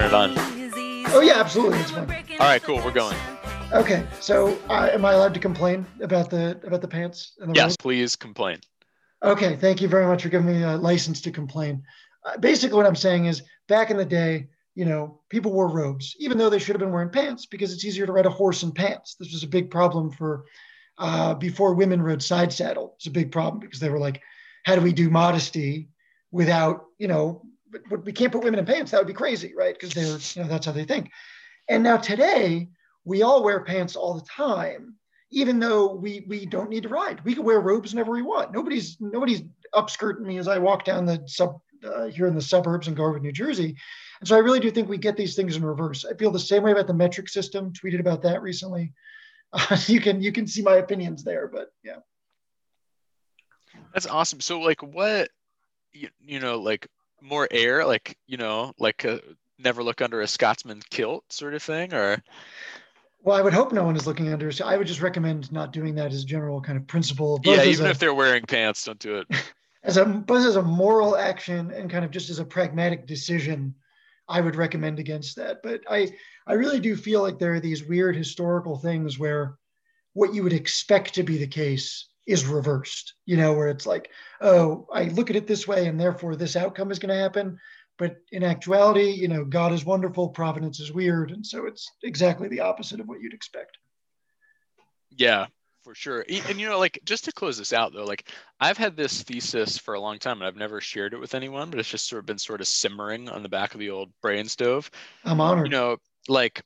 it on? Oh yeah, absolutely. It's fine. All right, cool. We're going. Okay, so am I allowed to complain about the pants and the Yes, robe? please complain. Okay, thank you very much for giving me a license to complain. Basically, what I'm saying is, back in the day, people wore robes, even though they should have been wearing pants, because it's easier to ride a horse in pants. This was a big problem for before women rode side saddle. It's a big problem because they were like, how do we do modesty without, but we can't put women in pants. That would be crazy, right? Because that's how they think. And now today, we all wear pants all the time, even though we don't need to ride. We can wear robes whenever we want. Nobody's upskirting me as I walk down the here in the suburbs in Garwood, New Jersey. And so I really do think we get these things in reverse. I feel the same way about the metric system. Tweeted about that recently. You can see my opinions there, but yeah. That's awesome. So like what, like more air, like, like a never look under a Scotsman kilt sort of thing, or? Well, I would hope no one is looking under. So I would just recommend not doing that as a general kind of principle. Yeah, even if they're wearing pants, don't do it. Both as a moral action and kind of just as a pragmatic decision, I would recommend against that. But I really do feel like there are these weird historical things where what you would expect to be the case is reversed, where it's like, oh, I look at it this way and therefore this outcome is going to happen. But in actuality, God is wonderful, providence is weird. And so it's exactly the opposite of what you'd expect. Yeah, for sure. And, like, just to close this out, though, like, I've had this thesis for a long time and I've never shared it with anyone, but it's just been simmering on the back of the old brain stove. I'm honored. Like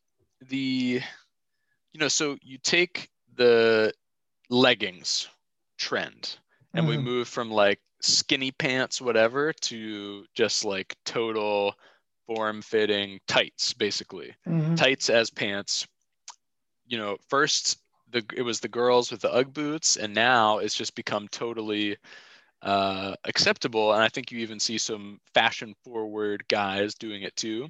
so you take the leggings trend and we move from like skinny pants, whatever, to just like total form-fitting tights, basically. Tights as pants. First it was the girls with the Ugg boots, and now it's just become totally acceptable. And I think you even see some fashion-forward guys doing it too.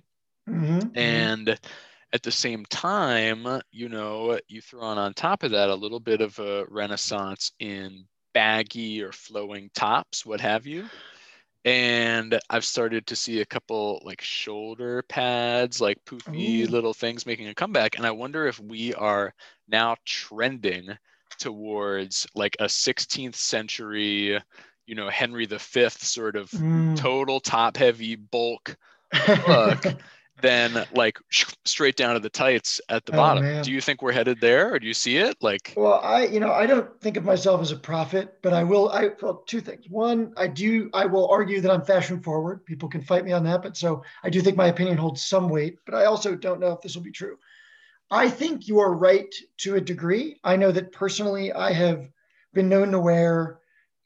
And at the same time, you throw on top of that a little bit of a renaissance in baggy or flowing tops, what have you. And I've started to see a couple like shoulder pads, like poofy little things making a comeback. And I wonder if we are now trending towards like a 16th century, Henry V sort of total top heavy bulk look. Then like straight down to the tights at the bottom. Man. Do you think we're headed there, or do you see it? Like, well, I don't think of myself as a prophet, but well, two things. One, I will argue that I'm fashion forward. People can fight me on that, but so I do think my opinion holds some weight, but I also don't know if this will be true. I think you are right to a degree. I know that personally, I have been known to wear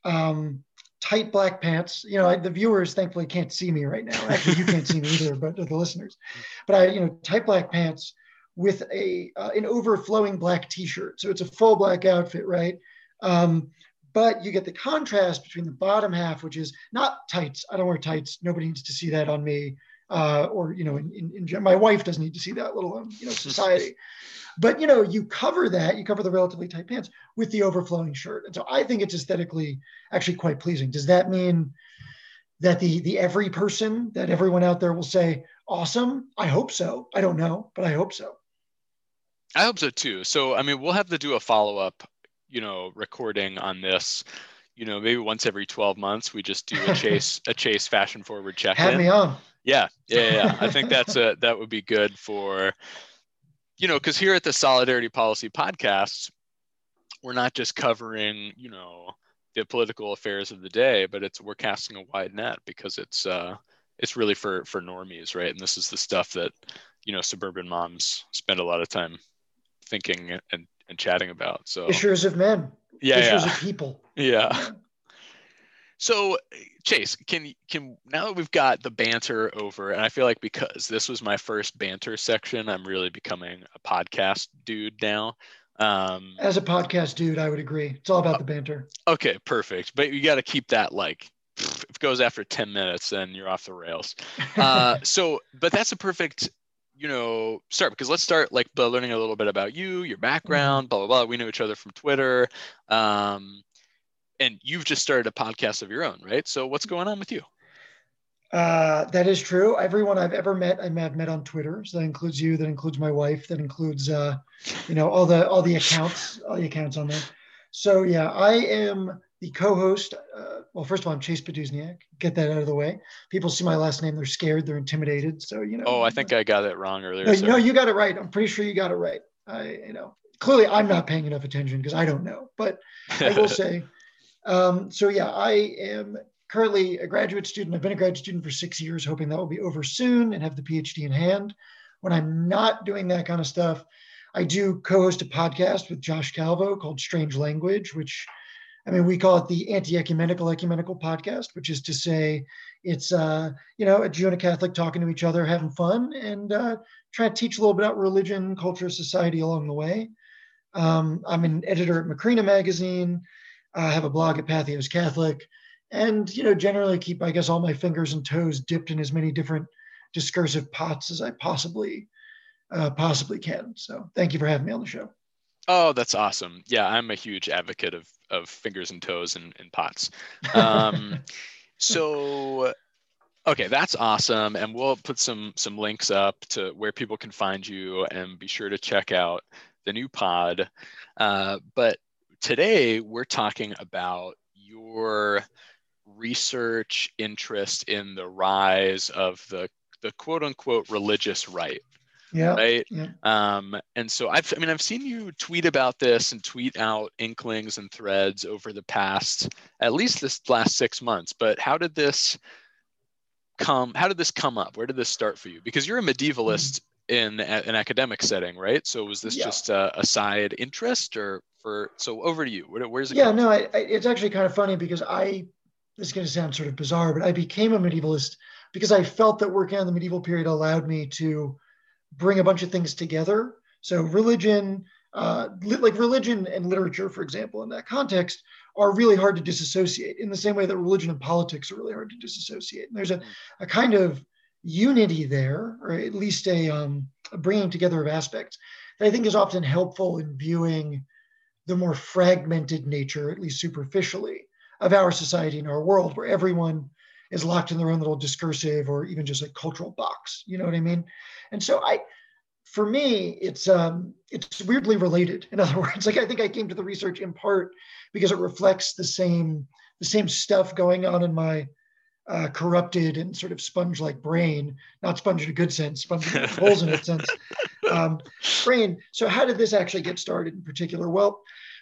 tight black pants. The viewers thankfully can't see me right now. Actually, you can't see me either, but the listeners. But tight black pants with an overflowing black t-shirt. So it's a full black outfit, right? But you get the contrast between the bottom half, which is not tights. I don't wear tights. Nobody needs to see that on me. Or my wife doesn't need to see that, let alone society. But you cover the relatively tight pants with the overflowing shirt, and so I think it's aesthetically actually quite pleasing. Does that mean that the every person, that everyone out there will say awesome? I hope so. I don't know, but I hope so. I hope so too. So I mean, we'll have to do a follow-up, recording on this. Maybe once every 12 months, we just do a Chase fashion forward check-in. Have me on. Yeah. I think that would be good for, because here at the Solidarity Policy Podcast, we're not just covering, the political affairs of the day, but we're casting a wide net because it's really for normies, right? And this is the stuff that, suburban moms spend a lot of time thinking and chatting about. So issues of men, issues of people. Yeah. So Chase, can now that we've got the banter over, and I feel like because this was my first banter section, I'm really becoming a podcast dude now. As a podcast dude, I would agree. It's all about the banter. Okay, perfect. But you got to keep that like, if it goes after 10 minutes, then you're off the rails. But that's a perfect, start, because let's start like by learning a little bit about you, your background, blah, blah, blah. We know each other from Twitter. And you've just started a podcast of your own, right? So what's going on with you? That is true. Everyone I've ever met, I've met on Twitter. So that includes you. That includes my wife. That includes, all the accounts on there. So yeah, I am the co-host. Well, first of all, I'm Chase Paduzniak. Get that out of the way. People see my last name, they're scared, they're intimidated. So Oh, I think I got it wrong earlier. no, no, Sorry. you got it right. I'm pretty sure you got it right. Clearly I'm not paying enough attention because I don't know. But I will say, so yeah, I am currently a graduate student. I've been a graduate student for 6 years, hoping that will be over soon and have the PhD in hand. When I'm not doing that kind of stuff, I do co-host a podcast with Josh Calvo called Strange Language, which we call it the anti-ecumenical ecumenical podcast, which is to say it's, a Jew and a Catholic talking to each other, having fun, and trying to teach a little bit about religion, culture, society along the way. I'm an editor at Macrina Magazine. I have a blog at Patheos Catholic, and generally keep, I guess, all my fingers and toes dipped in as many different discursive pots as I possibly can. So, thank you for having me on the show. Oh, that's awesome. Yeah, I'm a huge advocate of fingers and toes and pots. Um, so okay, that's awesome. And we'll put some links up to where people can find you, and be sure to check out the new pod. But today we're talking about your research interest in the rise of the quote unquote religious right. Yeah, Right. yeah. And so I've seen you tweet about this and tweet out inklings and threads over the past, at least this last 6 months. But how did this come up? Where did this start for you? Because you're a medievalist in an academic setting, right? So was this Yeah. just a side interest, so over to you. Where's it Yeah, come no, from? it's actually kind of funny because this is going to sound sort of bizarre, but I became a medievalist because I felt that working on the medieval period allowed me to bring a bunch of things together. So religion, like religion and literature, for example, in that context, are really hard to disassociate in the same way that religion and politics are really hard to disassociate. And there's a kind of unity there, or at least a bringing together of aspects that I think is often helpful in viewing the more fragmented nature, at least superficially, of our society and our world, where everyone is locked in their own little discursive or even just a cultural box. You know what I mean? And so for me, it's weirdly related. In other words, like I think I came to the research in part because it reflects the same stuff going on in my corrupted and sort of sponge-like brain, not sponge in a good sense, sponge with holes in its sense, brain. So how did this actually get started in particular? Well,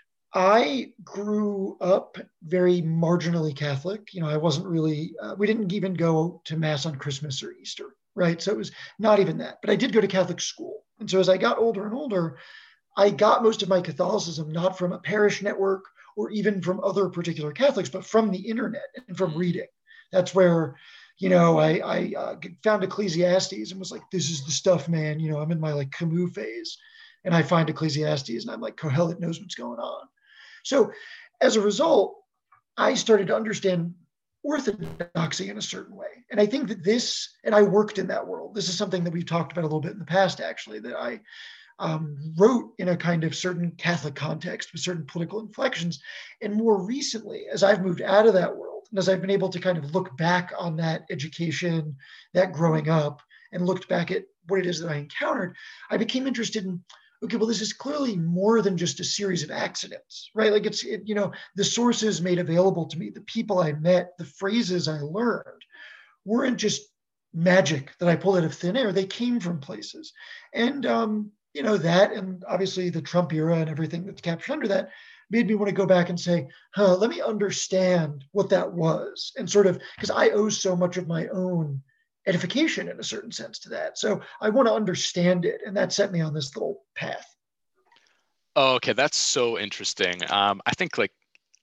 I grew up very marginally Catholic. I wasn't really, we didn't even go to Mass on Christmas or Easter, right? So it was not even that. But I did go to Catholic school. And so as I got older and older, I got most of my Catholicism not from a parish network or even from other particular Catholics, but from the internet and from reading. That's where, I found Ecclesiastes and was like, this is the stuff, man. I'm in my like Camus phase. And I find Ecclesiastes and I'm like, Kohelet knows what's going on. So as a result, I started to understand orthodoxy in a certain way. And I think that and I worked in that world. This is something that we've talked about a little bit in the past, actually, that I wrote in a kind of certain Catholic context with certain political inflections. And more recently, as I've moved out of that world, and as I've been able to kind of look back on that education, that growing up, and looked back at what it is that I encountered, I became interested in, okay, well, this is clearly more than just a series of accidents, right? Like the sources made available to me, the people I met, the phrases I learned weren't just magic that I pulled out of thin air. They came from places. And, that, and obviously the Trump era and everything that's captured under that made me want to go back and say, let me understand what that was. And sort of, because I owe so much of my own edification in a certain sense to that. So I want to understand it. And that set me on this little path. Oh, okay, that's so interesting. I think like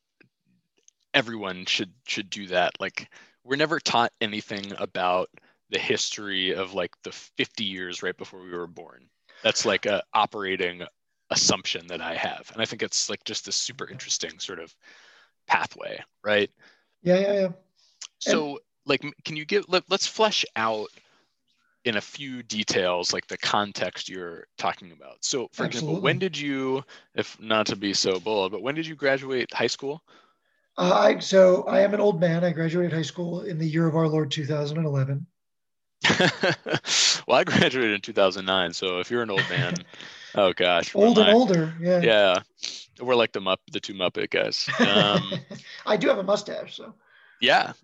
everyone should do that. Like we're never taught anything about the history of like the 50 years right before we were born. That's like a operating assumption that I have. And I think it's like just a super interesting sort of pathway, right? Yeah. So like, can you let's flesh out in a few details, like the context you're talking about. So for example, Absolutely. when did you, if not to be so bold, but when did you graduate high school? So I am an old man. I graduated high school in the year of our Lord 2011. Well, I graduated in 2009, so if you're an old man, oh gosh, what am Old and I? older, yeah. Yeah, we're like the two Muppet guys. I do have a mustache, so. Yeah.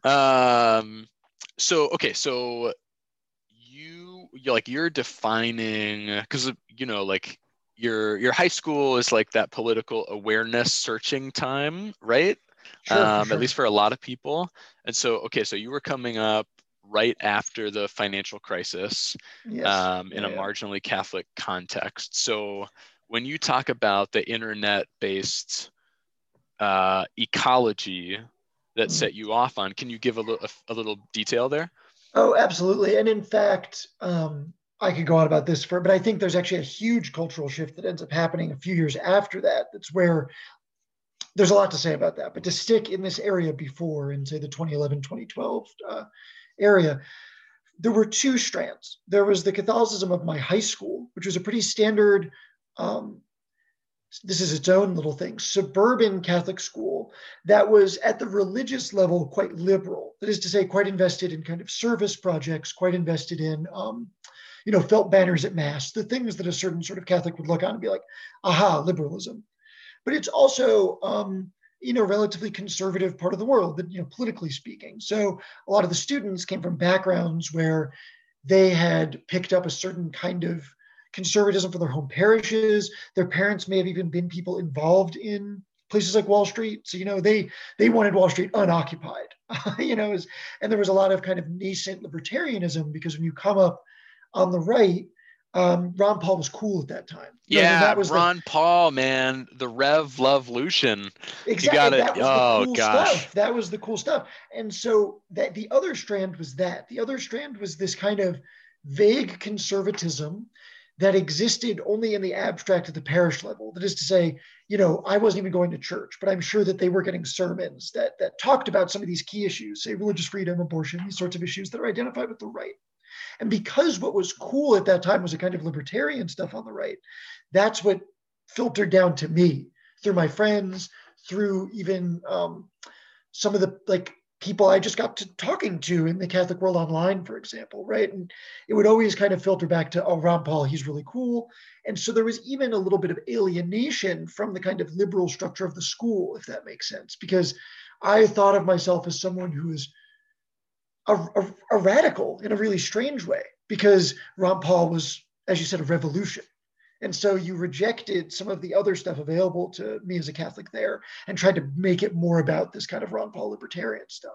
So okay, so you're defining, because like your high school is like that political awareness searching time, right? Sure, for At sure. least for a lot of people. And so okay, so you were coming up right after the financial crisis, Yes. in Yeah, a yeah. marginally Catholic context. So when you talk about the internet-based ecology that Mm. set you off on, can you give a little detail there? Oh, absolutely. And in fact, I could go on about this but I think there's actually a huge cultural shift that ends up happening a few years after that. That's where there's a lot to say about that. But to stick in this area before, in say the 2011, 2012 area, there were two strands. There was the Catholicism of my high school, which was a pretty standard, um, this is its own little thing, suburban Catholic school that was at the religious level quite liberal. That is to say, quite invested in kind of service projects, quite invested in, felt banners at mass, the things that a certain sort of Catholic would look on and be like, aha, liberalism. But it's also, relatively conservative part of the world, that, politically speaking. So a lot of the students came from backgrounds where they had picked up a certain kind of conservatism for their home parishes. Their parents may have even been people involved in places like Wall Street. So, they wanted Wall Street unoccupied, and there was a lot of kind of nascent libertarianism because when you come up on the right, Ron Paul was cool at that time. You know what I mean? Yeah, That was the Ron Paul, man, the Rev Love Lucian. You exactly got it. that was the Oh cool gosh. stuff. That was the cool stuff. And so that the other strand was that. The other strand was this kind of vague conservatism that existed only in the abstract at the parish level. That is to say, I wasn't even going to church, but I'm sure that they were getting sermons that talked about some of these key issues, say religious freedom, abortion, these sorts of issues that are identified with the right. And because what was cool at that time was a kind of libertarian stuff on the right, that's what filtered down to me through my friends, through even some of the like people I just got to talking to in the Catholic world online, for example, right? And it would always kind of filter back to, oh, Ron Paul, he's really cool. And so there was even a little bit of alienation from the kind of liberal structure of the school, if that makes sense, because I thought of myself as someone who is a radical in a really strange way because Ron Paul was, as you said, a revolution. And so you rejected some of the other stuff available to me as a Catholic there and tried to make it more about this kind of Ron Paul libertarian stuff.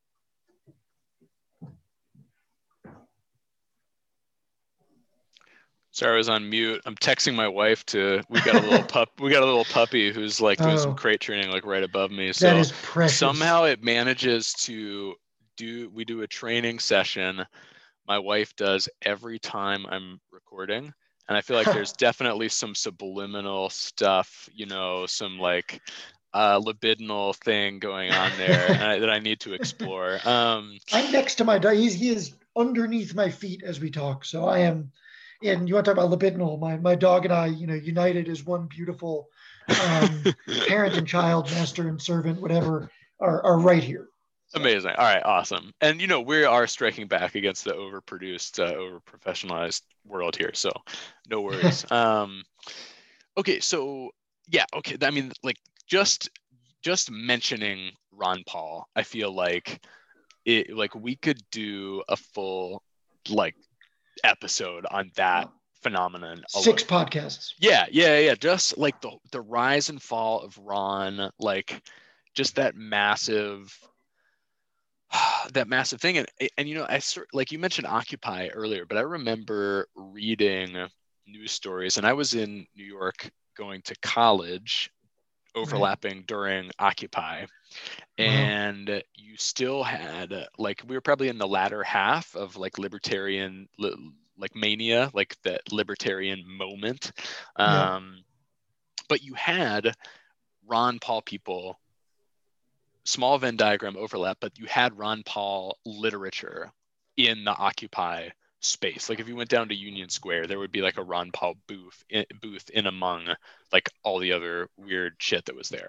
Sorry, I was on mute. I'm texting my wife to we got a little puppy who's like doing some Oh, crate training like right above me. that So is precious. somehow it manages to do a training session my wife does every time I'm recording. And I feel like there's definitely some subliminal stuff, some like libidinal thing going on there that I need to explore. I'm next to my dog. He is underneath my feet as we talk. So I am, and you want to talk about libidinal? My dog and I, united as one beautiful parent and child, master and servant, whatever, are right here. So Amazing. All right, awesome. And we are striking back against the overproduced, overprofessionalized world here, so no worries. Okay, so yeah, okay. I mean, like just mentioning Ron Paul, I feel like we could do a full like episode on that phenomenon alone. six podcasts. Yeah, yeah, yeah. Just like the rise and fall of Ron, like just that massive that massive thing. And like you mentioned Occupy earlier, but I remember reading news stories, and I was in New York going to college, Right. overlapping during Occupy, Wow. and you still had like we were probably in the latter half of like like mania, like that libertarian moment. Yeah. um but you had Ron Paul people, small Venn diagram overlap, but you had Ron Paul literature in the Occupy space. Like if you went down to Union Square, there would be like a Ron Paul booth in among like all the other weird shit that was there.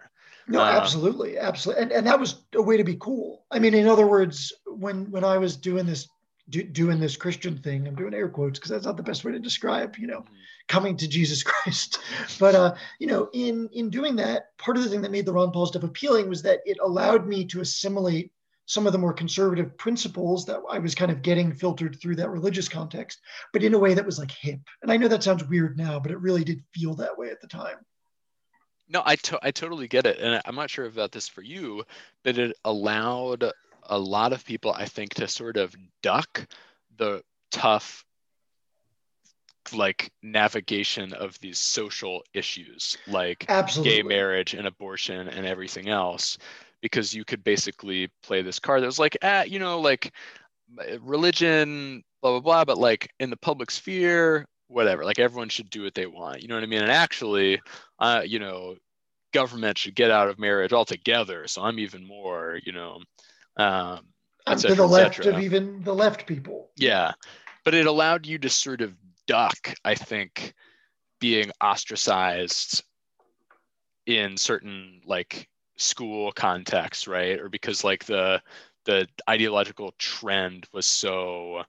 No, absolutely, absolutely, and that was a way to be cool. I mean, in other words, when I was doing this Christian thing, I'm doing air quotes because that's not the best way to describe, coming to Jesus Christ. But in doing that, part of the thing that made the Ron Paul stuff appealing was that it allowed me to assimilate some of the more conservative principles that I was kind of getting filtered through that religious context, but in a way that was like hip. And I know that sounds weird now, but it really did feel that way at the time. No, I totally get it. And I'm not sure about this for you, but it allowed a lot of people, I think, to sort of duck the tough like navigation of these social issues like Absolutely. gay marriage and abortion and everything else, because you could basically play this card that was like, like religion, blah, blah, blah, but like in the public sphere, whatever, like everyone should do what they want. You know what I mean? And actually, government should get out of marriage altogether. So I'm even more, et I'm to cetera, the et left of cetera. even the left people. Yeah. But it allowed you to sort of duck, I think, being ostracized in certain like school contexts, right? Or because like the ideological trend was so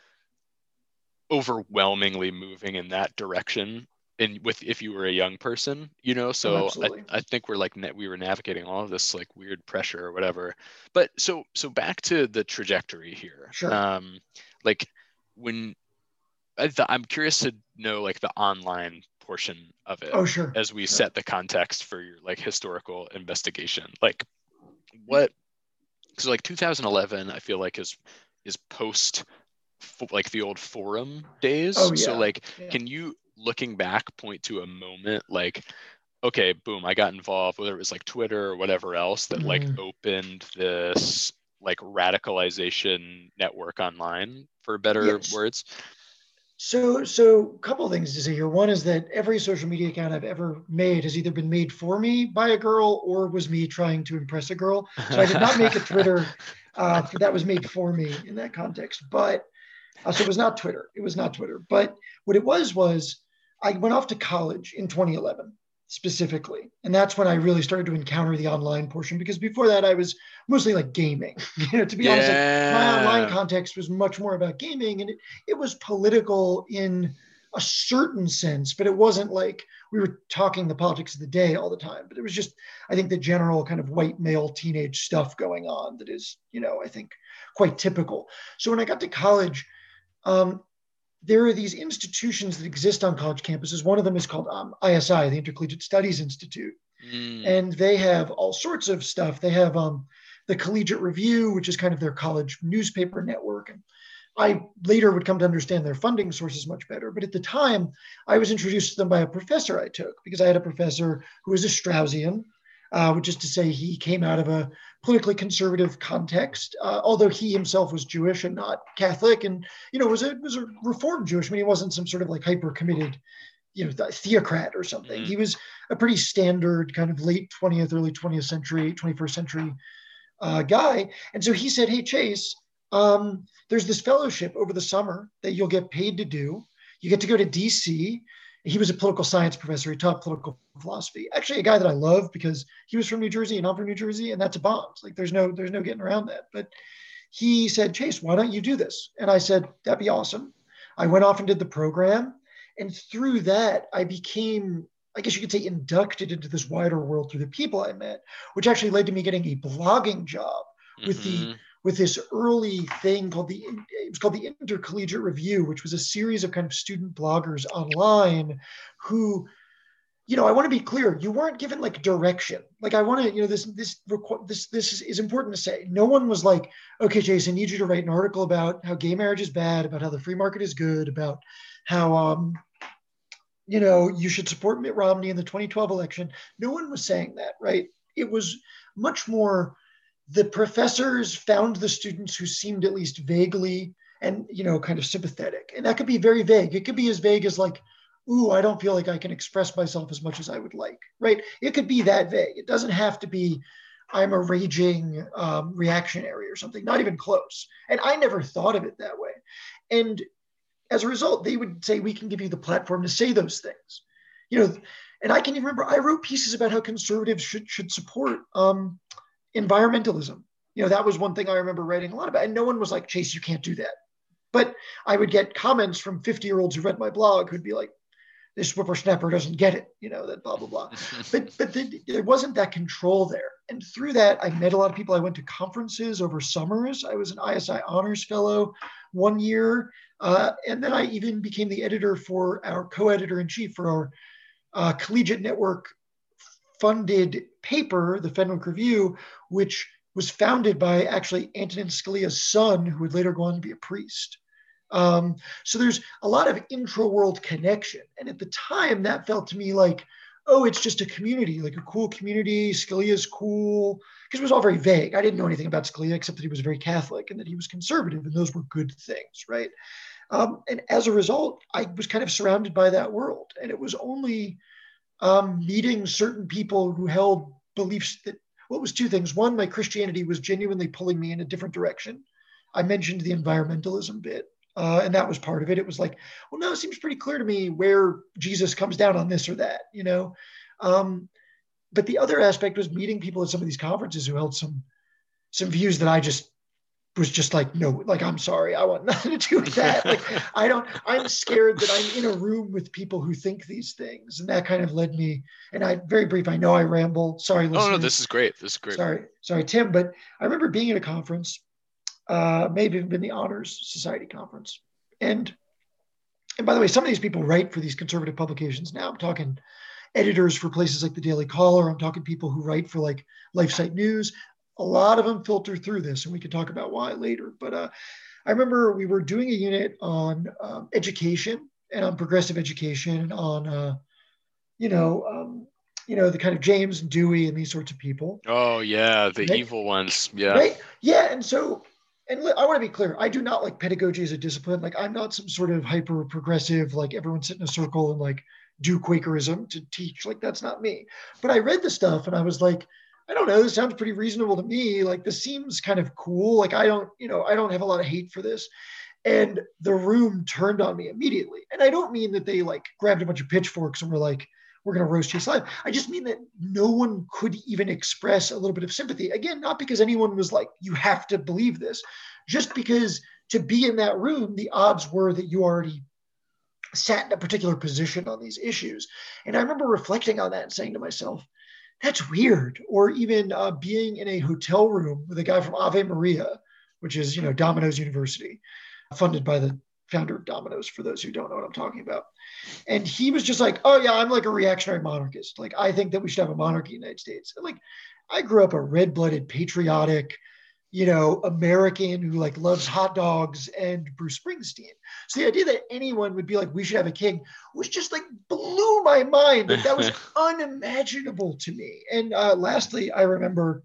overwhelmingly moving in that direction, and with if you were a young person, Oh, so absolutely. I think we're like we were navigating all of this like weird pressure or whatever. But so back to the trajectory here. Sure. Like when I'm curious to know like the online portion of it Oh, sure. as we Sure. set the context for your like historical investigation. Like what, so like 2011 I feel like is post like the old forum days. Oh, So yeah. like, Yeah. can you looking back point to a moment like, okay, boom, I got involved, whether it was like Twitter or whatever else that like opened this like radicalization network online, for better Yes. words? So a couple of things to say here. One is that every social media account I've ever made has either been made for me by a girl or was me trying to impress a girl. So I did not make a Twitter that was made for me in that context. But so it was not Twitter. It was not Twitter. But what it was I went off to college in 2011 specifically. And that's when I really started to encounter the online portion, because before that I was mostly like gaming. To be honest, like my online Yeah. context was much more about gaming, and it was political in a certain sense, but it wasn't like we were talking the politics of the day all the time. But it was just, I think, the general kind of white male teenage stuff going on that is, I think quite typical. So when I got to college, um, there are these institutions that exist on college campuses. One of them is called ISI, the Intercollegiate Studies Institute. And they have all sorts of stuff. They have the Collegiate Review, which is kind of their college newspaper network. And I later would come to understand their funding sources much better. But at the time, I was introduced to them by a professor I took, because I had a professor who was a Straussian, which is to say he came out of a politically conservative context, although he himself was Jewish and not Catholic, and was a Reformed Jewish. I mean, he wasn't some sort of like hyper committed, theocrat or something. He was a pretty standard kind of late 20th, early 20th century, 21st century guy. And so he said, "Hey, Chase, there's this fellowship over the summer that you'll get paid to do. You get to go to DC." He was a political science professor. He taught political philosophy. Actually, a guy that I love because he was from New Jersey and I'm from New Jersey, and that's a bond. Like there's no getting around that. But he said, "Chase, why don't you do this?" And I said, "That'd be awesome." I went off and did the program, and through that, I became, I guess you could say, inducted into this wider world through the people I met, which actually led to me getting a blogging job with this early thing called the Intercollegiate Review, which was a series of kind of student bloggers online who, I want to be clear, you weren't given like direction. Like I want to, this is important to say. No one was like, "Okay, Jason, I need you to write an article about how gay marriage is bad, about how the free market is good, about how you should support Mitt Romney in the 2012 election." No one was saying that, right? It was much more, the professors found the students who seemed at least vaguely and, kind of sympathetic. And that could be very vague. It could be as vague as like, "Ooh, I don't feel like I can express myself as much as I would like," right? It could be that vague. It doesn't have to be, "I'm a raging reactionary" or something, not even close. And I never thought of it that way. And as a result, they would say, "We can give you the platform to say those things." and I can even remember I wrote pieces about how conservatives should support environmentalism. That was one thing I remember writing a lot about, and no one was like, Chase, you can't do that. But I would get comments from 50-year-olds who read my blog who'd be like, this whippersnapper doesn't get it, that blah, blah, blah. but there wasn't that control there. And through that, I met a lot of people. I went to conferences over summers. I was an ISI honors fellow one year. And then I even became the editor for our co-editor-in-chief for our collegiate network funded paper, the Fenwick Review, which was founded by actually Antonin Scalia's son, who would later go on to be a priest. So there's a lot of intra-world connection. And at the time, that felt to me like, oh, it's just a community, like a cool community. Scalia's cool, because it was all very vague. I didn't know anything about Scalia except that he was very Catholic and that he was conservative, and those were good things, right? And as a result, I was kind of surrounded by that world. And it was only meeting certain people who held beliefs that, well, it was two things. One, my Christianity was genuinely pulling me in a different direction. I mentioned the environmentalism bit. And that was part of it. It was like, well, no, it seems pretty clear to me where Jesus comes down on this or that, But the other aspect was meeting people at some of these conferences who held some views that I just was just like, no, like, I'm sorry, I want nothing to do with that. Like, I'm scared that I'm in a room with people who think these things. And that kind of led me, and very brief, I know I ramble. Sorry, listeners. Oh, no, this is great. Sorry, Tim. But I remember being at a conference, maybe even been the Honors Society conference. And by the way, some of these people write for these conservative publications now. I'm talking editors for places like the Daily Caller. I'm talking people who write for like LifeSite News. A lot of them filter through this, and we can talk about why later. But I remember we were doing a unit on education and on progressive education and on, the kind of James and Dewey and these sorts of people. Oh, yeah, the right? Evil ones. Yeah. Right? Yeah, and I want to be clear, I do not like pedagogy as a discipline. Like, I'm not some sort of hyper progressive, like everyone sit in a circle and like do Quakerism to teach. Like, that's not me. But I read the stuff and I was like, I don't know, this sounds pretty reasonable to me. Like, this seems kind of cool. Like, I don't have a lot of hate for this. And the room turned on me immediately. And I don't mean that they like grabbed a bunch of pitchforks and were like, we're going to roast Chase live. I just mean that no one could even express a little bit of sympathy. Again, not because anyone was like, you have to believe this, just because to be in that room, the odds were that you already sat in a particular position on these issues. And I remember reflecting on that and saying to myself, that's weird. Or even being in a hotel room with a guy from Ave Maria, which is, Domino's University, funded by the founder of Domino's, for those who don't know what I'm talking about. And he was just like, oh yeah, I'm like a reactionary monarchist. Like, I think that we should have a monarchy in the United States. And like, I grew up a red-blooded, patriotic, American who like loves hot dogs and Bruce Springsteen. So the idea that anyone would be like, we should have a king, was just like blew my mind. Like, that was unimaginable to me. And lastly, I remember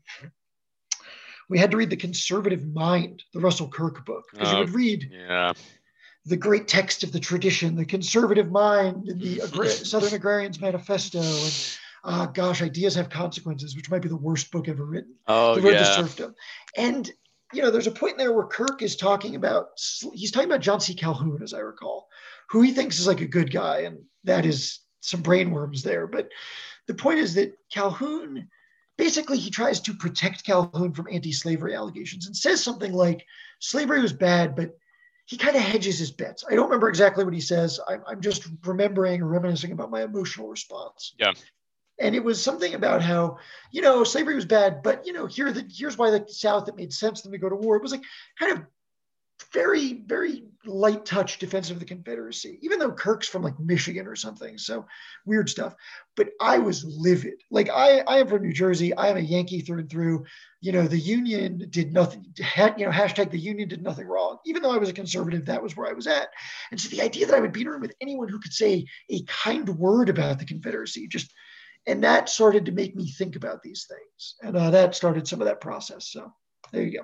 we had to read The Conservative Mind, the Russell Kirk book, because you would read the great text of the tradition, The Conservative Mind, and the Southern Agrarians Manifesto, and Ideas Have Consequences, which might be the worst book ever written. The Road to Serfdom. And, there's a point there where Kirk is talking about John C. Calhoun, as I recall, who he thinks is like a good guy. And that is some brainworms there. But the point is that Calhoun, basically he tries to protect Calhoun from anti-slavery allegations and says something like, slavery was bad, but he kind of hedges his bets. I don't remember exactly what he says. I'm just remembering or reminiscing about my emotional response. Yeah. And it was something about how, slavery was bad, but, here's why the South, it made sense for them to go to war. It was like kind of very, very light touch defensive of the Confederacy, even though Kirk's from like Michigan or something. So weird stuff. But I was livid. Like, I am from New Jersey. I am a Yankee through and through. The Union did nothing, hashtag the Union did nothing wrong. Even though I was a conservative, that was where I was at. And so the idea that I would be in a room with anyone who could say a kind word about the Confederacy, and that started to make me think about these things. And that started some of that process. So there you go.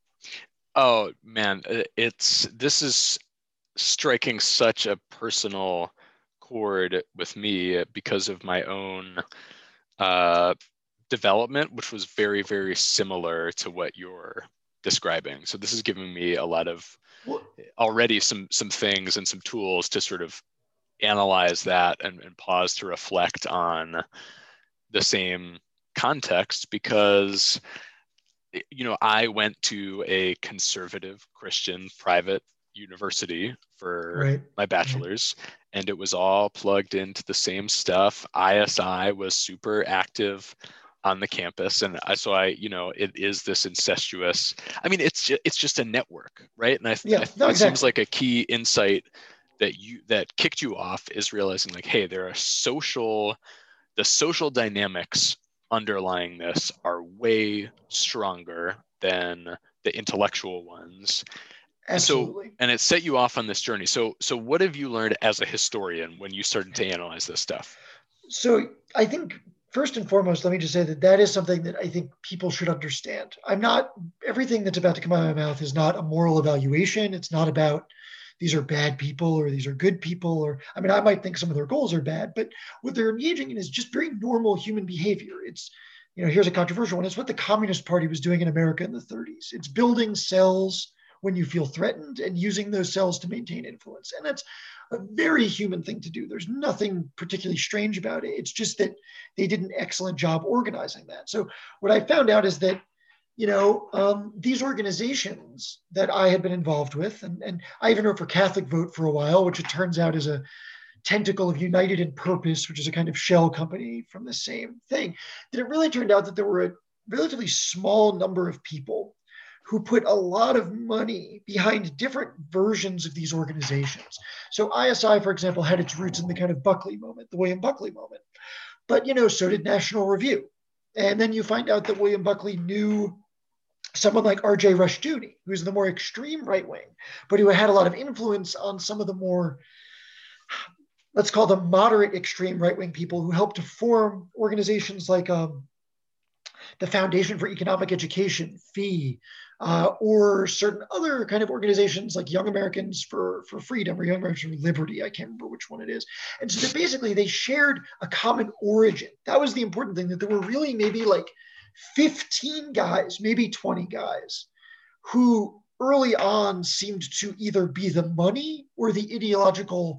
Oh man, this is striking such a personal chord with me because of my own development, which was very, very similar to what you're describing. So this is giving me a lot of already some things and some tools to sort of analyze that and pause to reflect on the same context, because I went to a conservative Christian private university for Right. my bachelor's, and it was all plugged into the same stuff. ISI was super active on the campus, and it is this incestuous. I mean, it's just a network, right? And Yeah, no, it seems exactly. like a key insight that kicked you off is realizing, like, hey, there are the social dynamics underlying this are way stronger than the intellectual ones. So, Absolutely. and it set you off on this journey. So what have you learned as a historian when you started to analyze this stuff? So I think first and foremost, let me just say that that is something that I think people should understand. I'm not, everything that's about to come out of my mouth is not a moral evaluation. It's not about these are bad people or these are good people, or, I mean, I might think some of their goals are bad, but what they're engaging in is just very normal human behavior. It's, here's a controversial one. It's what the Communist Party was doing in America in the 30s. It's building cells when you feel threatened and using those cells to maintain influence. And that's a very human thing to do. There's nothing particularly strange about it. It's just that they did an excellent job organizing that. So what I found out is that, these organizations that I had been involved with, and I even wrote for Catholic Vote for a while, which it turns out is a tentacle of United in Purpose, which is a kind of shell company from the same thing, that it really turned out that there were a relatively small number of people who put a lot of money behind different versions of these organizations. So ISI, for example, had its roots in the kind of Buckley moment, the William Buckley moment. But, so did National Review. And then you find out that William Buckley knew someone like R.J. Rushdoony, who's the more extreme right wing, but who had a lot of influence on some of the more, let's call them moderate extreme right wing people who helped to form organizations like the Foundation for Economic Education, FEE, or certain other kind of organizations like Young Americans for Freedom or Young Americans for Liberty. I can't remember which one it is. And so that basically they shared a common origin. That was the important thing, that there were really maybe like 15 guys, maybe 20 guys who early on seemed to either be the money or the ideological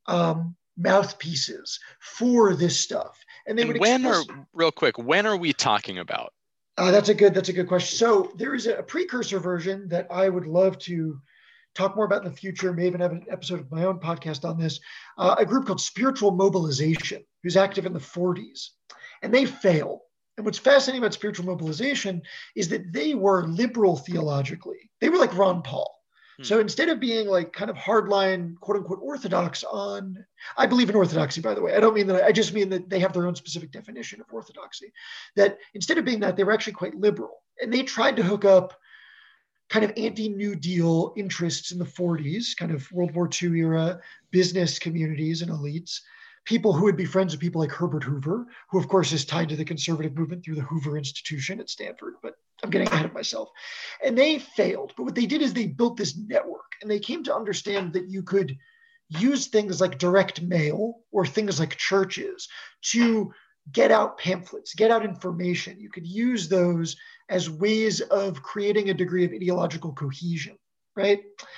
mouthpieces for this stuff. And they would Real quick, when are we talking about? That's a good question. So there is a precursor version that I would love to talk more about in the future. May even have an episode of my own podcast on this. A group called Spiritual Mobilization, who's active in the 40s, and they failed. And what's fascinating about Spiritual Mobilization is that they were liberal theologically. They were like Ron Paul. So instead of being like kind of hardline, quote unquote, orthodox on, I believe in orthodoxy, by the way. I don't mean that, I just mean that they have their own specific definition of orthodoxy. That instead of being that, they were actually quite liberal. And they tried to hook up kind of anti-New Deal interests in the 40s, kind of World War II era business communities and elites, people who would be friends with people like Herbert Hoover, who of course is tied to the conservative movement through the Hoover Institution at Stanford, but I'm getting ahead of myself. And they failed. But what they did is they built this network, and they came to understand that you could use things like direct mail or things like churches to get out pamphlets, get out information. You could use those as ways of creating a degree of ideological cohesion, right?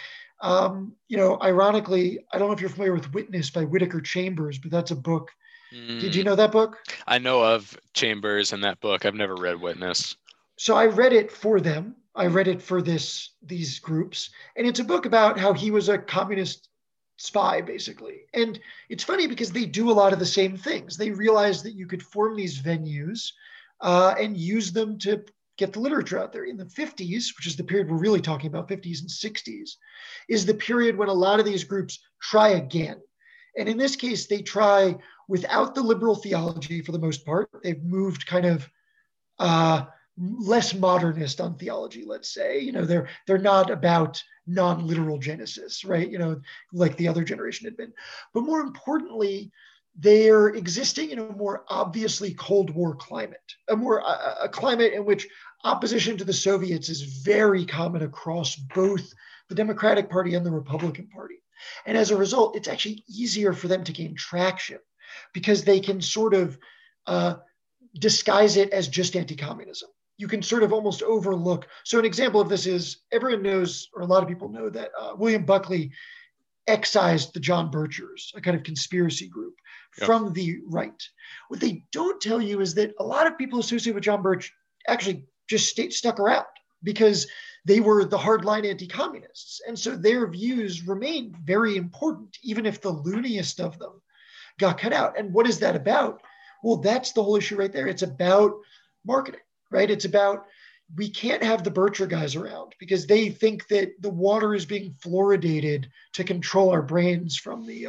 Ironically, I don't know if you're familiar with Witness by Whittaker Chambers, but that's a book. Did you know that book? I know of Chambers and that book. I've never read Witness. So I read it for them. I read it for these groups. And it's a book about how he was a communist spy, basically. And it's funny because they do a lot of the same things. They realized that you could form these venues and use them to get the literature out there. In the 50s, which is the period we're really talking about, 50s and 60s, is the period when a lot of these groups try again. And in this case, they try without the liberal theology for the most part. They've moved kind of less modernist on theology, let's say. They're not about non-literal Genesis, right? Like the other generation had been. But more importantly, they're existing in a more obviously Cold War climate, a climate in which opposition to the Soviets is very common across both the Democratic Party and the Republican Party. And as a result, it's actually easier for them to gain traction because they can sort of disguise it as just anti-communism. You can sort of almost overlook. So an example of this is, everyone knows, or a lot of people know, that William Buckley excised the John Birchers, a kind of conspiracy group, from the right. What they don't tell you is that a lot of people associated with John Birch actually just stuck around because they were the hardline anti-communists. And so their views remain very important, even if the looniest of them got cut out. And what is that about? Well, that's the whole issue right there. It's about marketing, right? It's about, we can't have the Bircher guys around because they think that the water is being fluoridated to control our brains from the,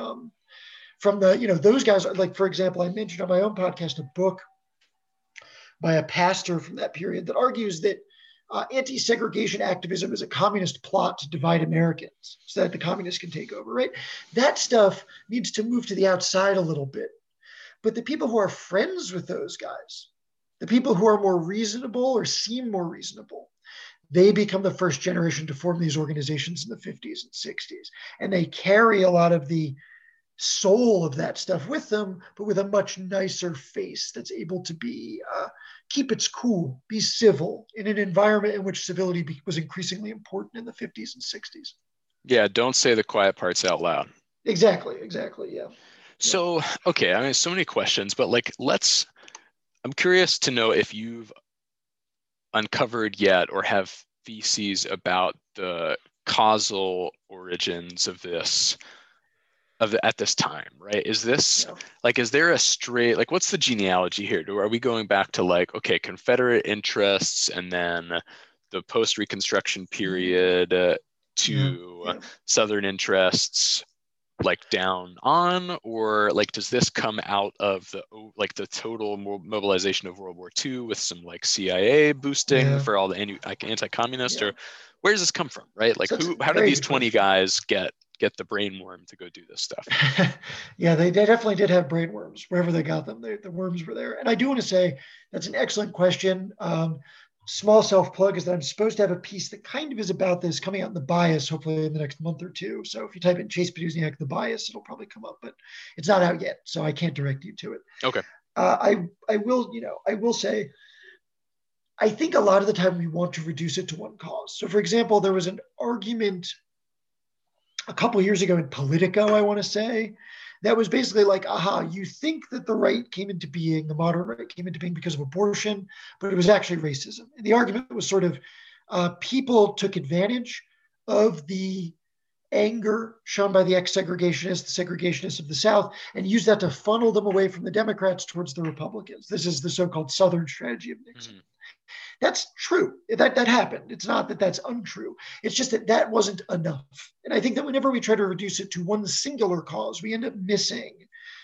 those guys. Like, for example, I mentioned on my own podcast a book by a pastor from that period that argues that anti-segregation activism is a communist plot to divide Americans so that the communists can take over, right? That stuff needs to move to the outside a little bit. But the people who are friends with those guys, the people who are more reasonable or seem more reasonable, they become the first generation to form these organizations in the 50s and 60s. And they carry a lot of the soul of that stuff with them, but with a much nicer face that's able to be, keep its cool, be civil in an environment in which civility was increasingly important in the 50s and 60s. Yeah, don't say the quiet parts out loud. Exactly, yeah. So, okay, I mean, so many questions, but like, I'm curious to know if you've uncovered yet or have theses about the causal origins of this, at this time, right? Is this like, is there a straight, like, what's the genealogy here? Are we going back to like, okay, Confederate interests and then the post-Reconstruction period to Southern interests, like down on, or like does this come out of the total mobilization of World War II with some like CIA boosting for all the anti-communist, or where does this come from, right? Like, how did these 20 guys get the brainworm to go do this stuff? Yeah, they definitely did have brainworms wherever they got them. The worms were there. And I do want to say that's an excellent question. Small self-plug is that I'm supposed to have a piece that kind of is about this coming out in The Bias, hopefully in the next month or two. So if you type in Chase Petuzniak, The Bias, it'll probably come up, but it's not out yet, so I can't direct you to it. Okay. I will say, I think a lot of the time we want to reduce it to one cause. So for example, there was an argument a couple of years ago in Politico, I want to say, that was basically like, you think that the right came into being, the modern right came into being because of abortion, but it was actually racism. And the argument was sort of people took advantage of the anger shown by the ex-segregationists, the segregationists of the South, and used that to funnel them away from the Democrats towards the Republicans. This is the so-called Southern strategy of Nixon. Mm-hmm. That's true. That happened. It's not that that's untrue. It's just that wasn't enough. And I think that whenever we try to reduce it to one singular cause, we end up missing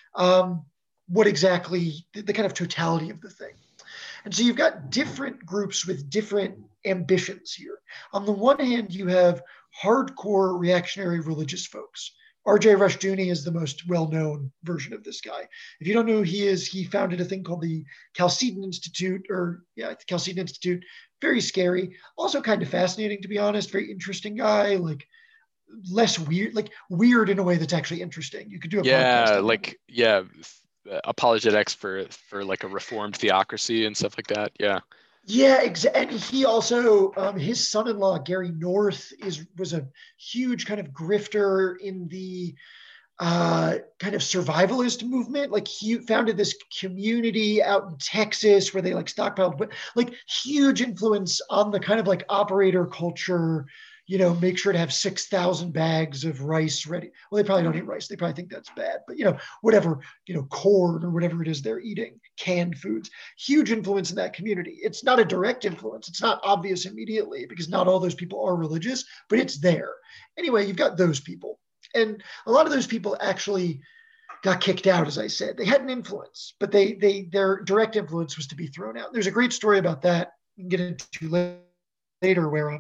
what exactly the kind of totality of the thing. And so you've got different groups with different ambitions here. On the one hand, you have hardcore reactionary religious folks. R.J. Rushdoony is the most well-known version of this guy. If you don't know who he is, he founded a thing called the Chalcedon Institute, the Chalcedon Institute. Very scary. Also kind of fascinating, to be honest. Very interesting guy, like less weird, like weird in a way that's actually interesting. You could do a podcast. Apologetics for like a reformed theocracy and stuff like that. Yeah. Yeah, exactly. And he also, his son-in-law, Gary North, was a huge kind of grifter in the kind of survivalist movement. Like he founded this community out in Texas where they like stockpiled, but like huge influence on the kind of like operator culture, make sure to have 6,000 bags of rice ready. Well, they probably don't eat rice. They probably think that's bad, but whatever, corn or whatever it is they're eating, canned foods, huge influence in that community. It's not a direct influence. It's not obvious immediately because not all those people are religious, but it's there. Anyway, you've got those people. And a lot of those people actually got kicked out, as I said. They had an influence, but their direct influence was to be thrown out. There's a great story about that we can get into later where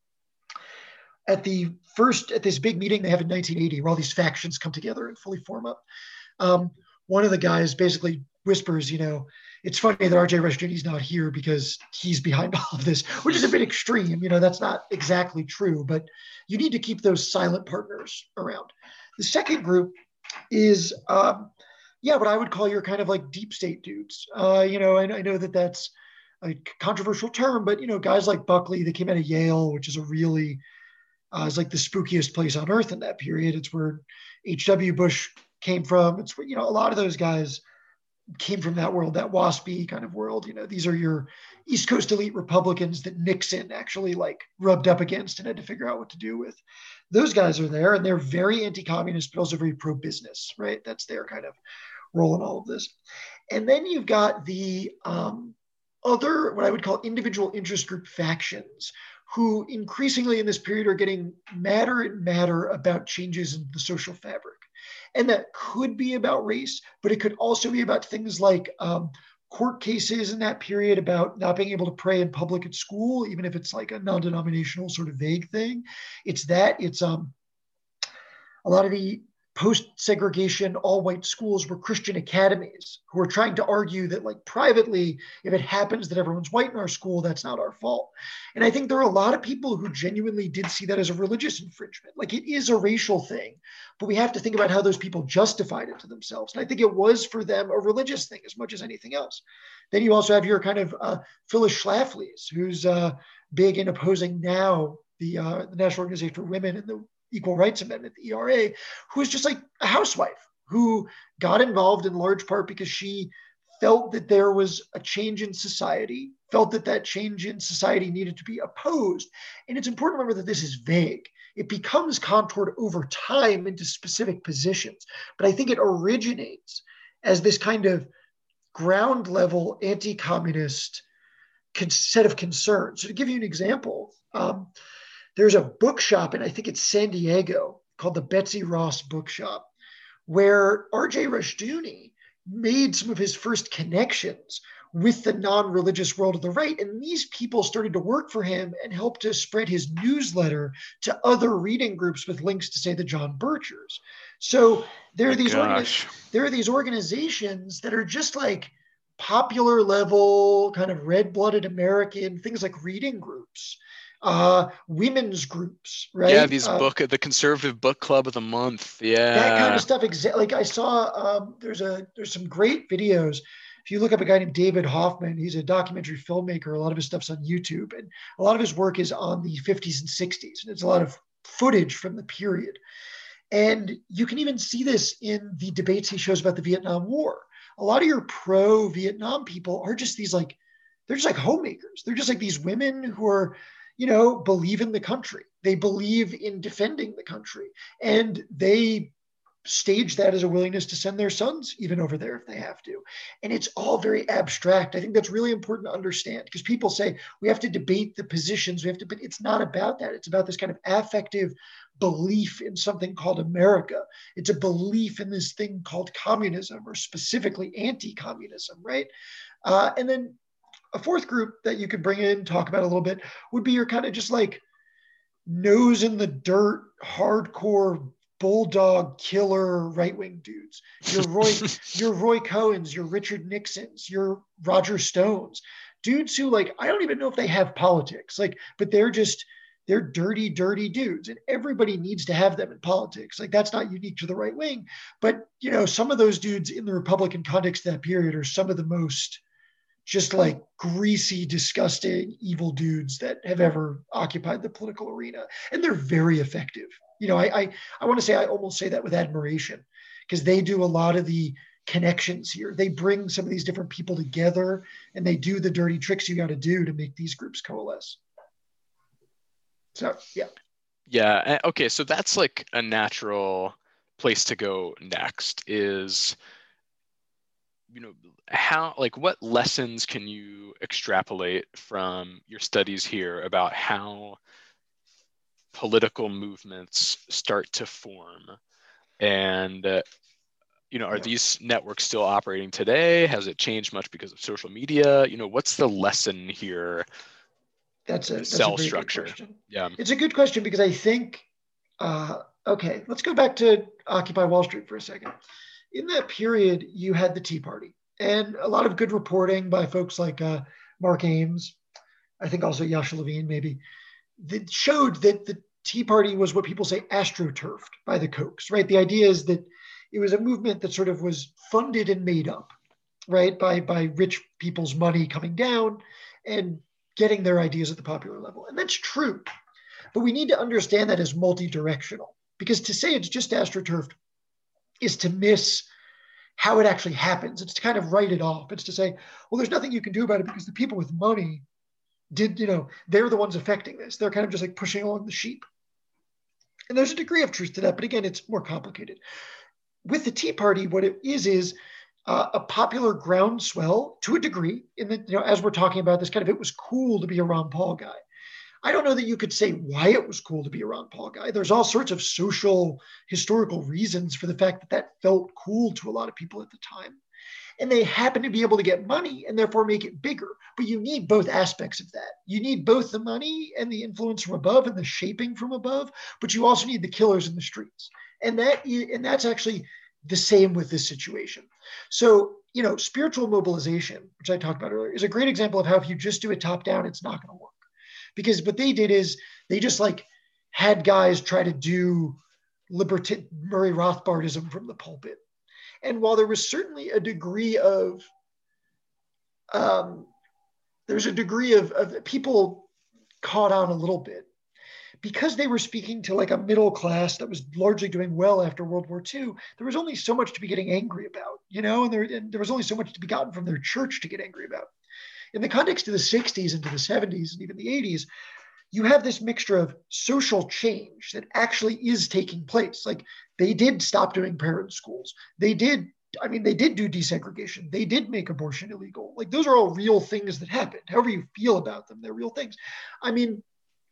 at this big meeting they have in 1980 where all these factions come together and fully form up. One of the guys basically whispers, it's funny that R.J. Rushdoony's not here because he's behind all of this, which is a bit extreme. That's not exactly true, but you need to keep those silent partners around. The second group is, what I would call your kind of like deep state dudes. I know that that's a controversial term, but, guys like Buckley that came out of Yale, which is a really It's like the spookiest place on earth in that period. It's where H.W. Bush came from. It's where, a lot of those guys came from that world, that waspy kind of world. These are your East Coast elite Republicans that Nixon actually like rubbed up against and had to figure out what to do with. Those guys are there, and they're very anti-communist, but also very pro-business, right? That's their kind of role in all of this. And then you've got the other, what I would call individual interest group factions, who increasingly in this period are getting madder and madder about changes in the social fabric. And that could be about race, but it could also be about things like court cases in that period about not being able to pray in public at school, even if it's like a non-denominational sort of vague thing. It's a lot of the post-segregation all-white schools were Christian academies who were trying to argue that, like, privately, if it happens that everyone's white in our school, that's not our fault. And I think there are a lot of people who genuinely did see that as a religious infringement. Like, it is a racial thing, but we have to think about how those people justified it to themselves. And I think it was for them a religious thing as much as anything else. Then you also have your kind of Phyllis Schlafly's, who's big in opposing now the National Organization for Women and the Equal Rights Amendment, the ERA, who is just like a housewife who got involved in large part because she felt that there was a change in society, felt that that change in society needed to be opposed. And it's important to remember that this is vague. It becomes contoured over time into specific positions. But I think it originates as this kind of ground level anti-communist set of concerns. So to give you an example, there's a bookshop, and I think it's San Diego, called the Betsy Ross Bookshop, where R.J. Rushdoony made some of his first connections with the non-religious world of the right. And these people started to work for him and helped to spread his newsletter to other reading groups with links to, say, the John Birchers. So there are these organizations that are just like popular level, kind of red-blooded American things like reading groups. Women's groups, right? Yeah, the conservative book club of the month. Yeah, that kind of stuff. Like I saw, there's some great videos. If you look up a guy named David Hoffman, he's a documentary filmmaker. A lot of his stuff's on YouTube, and a lot of his work is on the 50s and 60s. And it's a lot of footage from the period. And you can even see this in the debates he shows about the Vietnam War. A lot of your pro-Vietnam people are just they're just like homemakers. They're just like these women who are, believe in the country. They believe in defending the country. And they stage that as a willingness to send their sons even over there if they have to. And it's all very abstract. I think that's really important to understand, because people say we have to debate the positions. But it's not about that. It's about this kind of affective belief in something called America. It's a belief in this thing called communism, or specifically anti-communism, right? And then a fourth group that you could bring in, talk about a little bit, would be your kind of just like nose in the dirt, hardcore bulldog killer right-wing dudes. Your Roy Cohens, your Richard Nixons, your Roger Stones, dudes who, like, I don't even know if they have politics, like, but they're dirty, dirty dudes, and everybody needs to have them in politics. Like, that's not unique to the right wing, but some of those dudes in the Republican context of that period are some of the most just like greasy, disgusting, evil dudes that have ever occupied the political arena. And they're very effective. I want to say, I almost say that with admiration, because they do a lot of the connections here. They bring some of these different people together, and they do the dirty tricks you got to do to make these groups coalesce. So, yeah. Yeah. Okay. So that's like a natural place to go next is, what lessons can you extrapolate from your studies here about how political movements start to form? And, are these networks still operating today? Has it changed much because of social media? What's the lesson here? That's a cell very structure. Good question. Yeah. It's a good question, because I think, okay, let's go back to Occupy Wall Street for a second. In that period, you had the Tea Party, and a lot of good reporting by folks like Mark Ames, I think also Yasha Levine maybe, that showed that the Tea Party was what people say astroturfed by the Kochs, right? The idea is that it was a movement that sort of was funded and made up, right, by rich people's money coming down and getting their ideas at the popular level. And that's true. But we need to understand that as multi-directional, because to say it's just astroturfed is to miss how it actually happens. It's to kind of write it off. It's to say, well, there's nothing you can do about it because the people with money they're the ones affecting this. They're kind of just like pushing along the sheep. And there's a degree of truth to that, but again, it's more complicated. With the Tea Party, what it is a popular groundswell to a degree in that, as we're talking about this kind of, it was cool to be a Ron Paul guy. I don't know that you could say why it was cool to be a Ron Paul guy. There's all sorts of social, historical reasons for the fact that that felt cool to a lot of people at the time. And they happen to be able to get money and therefore make it bigger. But you need both aspects of that. You need both the money and the influence from above and the shaping from above, but you also need the killers in the streets. And that's actually the same with this situation. So, spiritual mobilization, which I talked about earlier, is a great example of how if you just do it top down, it's not going to work. Because what they did is they just like had guys try to do Murray Rothbardism from the pulpit. And while there was certainly a degree of, people caught on a little bit, because they were speaking to like a middle class that was largely doing well after World War II, there was only so much to be getting angry about, and there was only so much to be gotten from their church to get angry about. In the context of the 60s into the 70s and even the 80s, you have this mixture of social change that actually is taking place. Like they did stop doing parent schools. They did do desegregation. They did make abortion illegal. Like those are all real things that happened. However you feel about them, they're real things. I mean,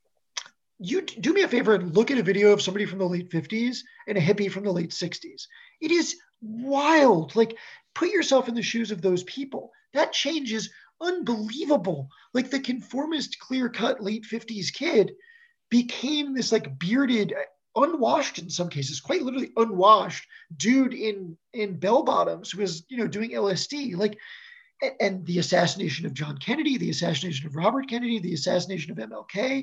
you do me a favor and look at a video of somebody from the late 50s and a hippie from the late 60s. It is wild. Like put yourself in the shoes of those people. That change is unbelievable. Like the conformist, clear-cut late 50s kid became this like bearded, unwashed in some cases, quite literally unwashed dude in bell bottoms who was, doing LSD. Like, and the assassination of John Kennedy, the assassination of Robert Kennedy, the assassination of MLK,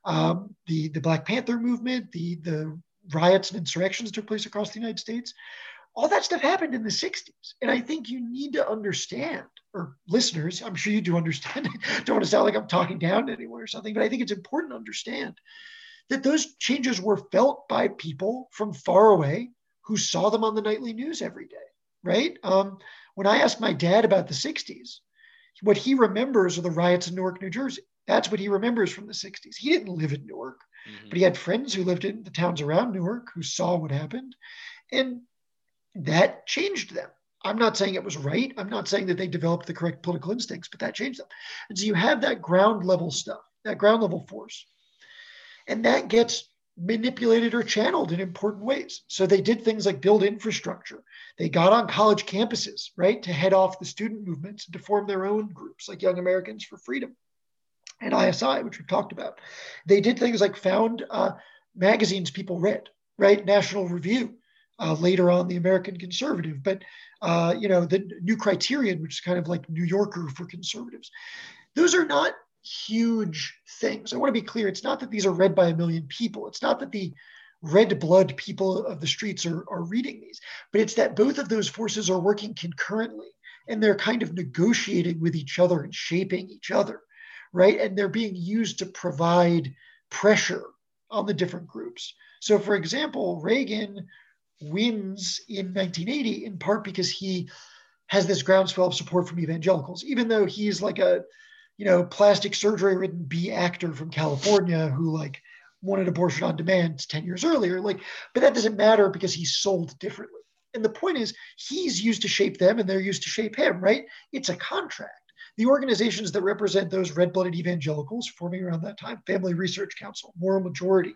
the Black Panther movement, the riots and insurrections that took place across the United States. All that stuff happened in the 60s. And I think you need to understand, or listeners, I'm sure you do understand. Don't want to sound like I'm talking down to anyone or something, but I think it's important to understand that those changes were felt by people from far away who saw them on the nightly news every day, right? When I asked my dad about the 60s, what he remembers are the riots in Newark, New Jersey. That's what he remembers from the 60s. He didn't live in Newark, but he had friends who lived in the towns around Newark who saw what happened. And that changed them. I'm not saying it was right. I'm not saying that they developed the correct political instincts, but that changed them. And so you have that ground level stuff, that ground level force. And that gets manipulated or channeled in important ways. So they did things like build infrastructure. They got on college campuses, right, to head off the student movements and to form their own groups like Young Americans for Freedom and ISI, which we've talked about. They did things like found magazines people read, right? National Review, later on the American Conservative, but the New Criterion, which is kind of like New Yorker for conservatives. Those are not huge things. I want to be clear. It's not that these are read by a million people. It's not that the red blood people of the streets are reading these, but it's that both of those forces are working concurrently and they're kind of negotiating with each other and shaping each other, right? And they're being used to provide pressure on the different groups. So for example, Reagan wins in 1980 in part because he has this groundswell of support from evangelicals, even though he's like a plastic surgery ridden B actor from California who like wanted abortion on demand 10 years earlier. Like, but that doesn't matter because he's sold differently. And the point is he's used to shape them and they're used to shape him, right? It's a contract. The organizations that represent those red-blooded evangelicals forming around that time, Family Research Council, Moral Majority,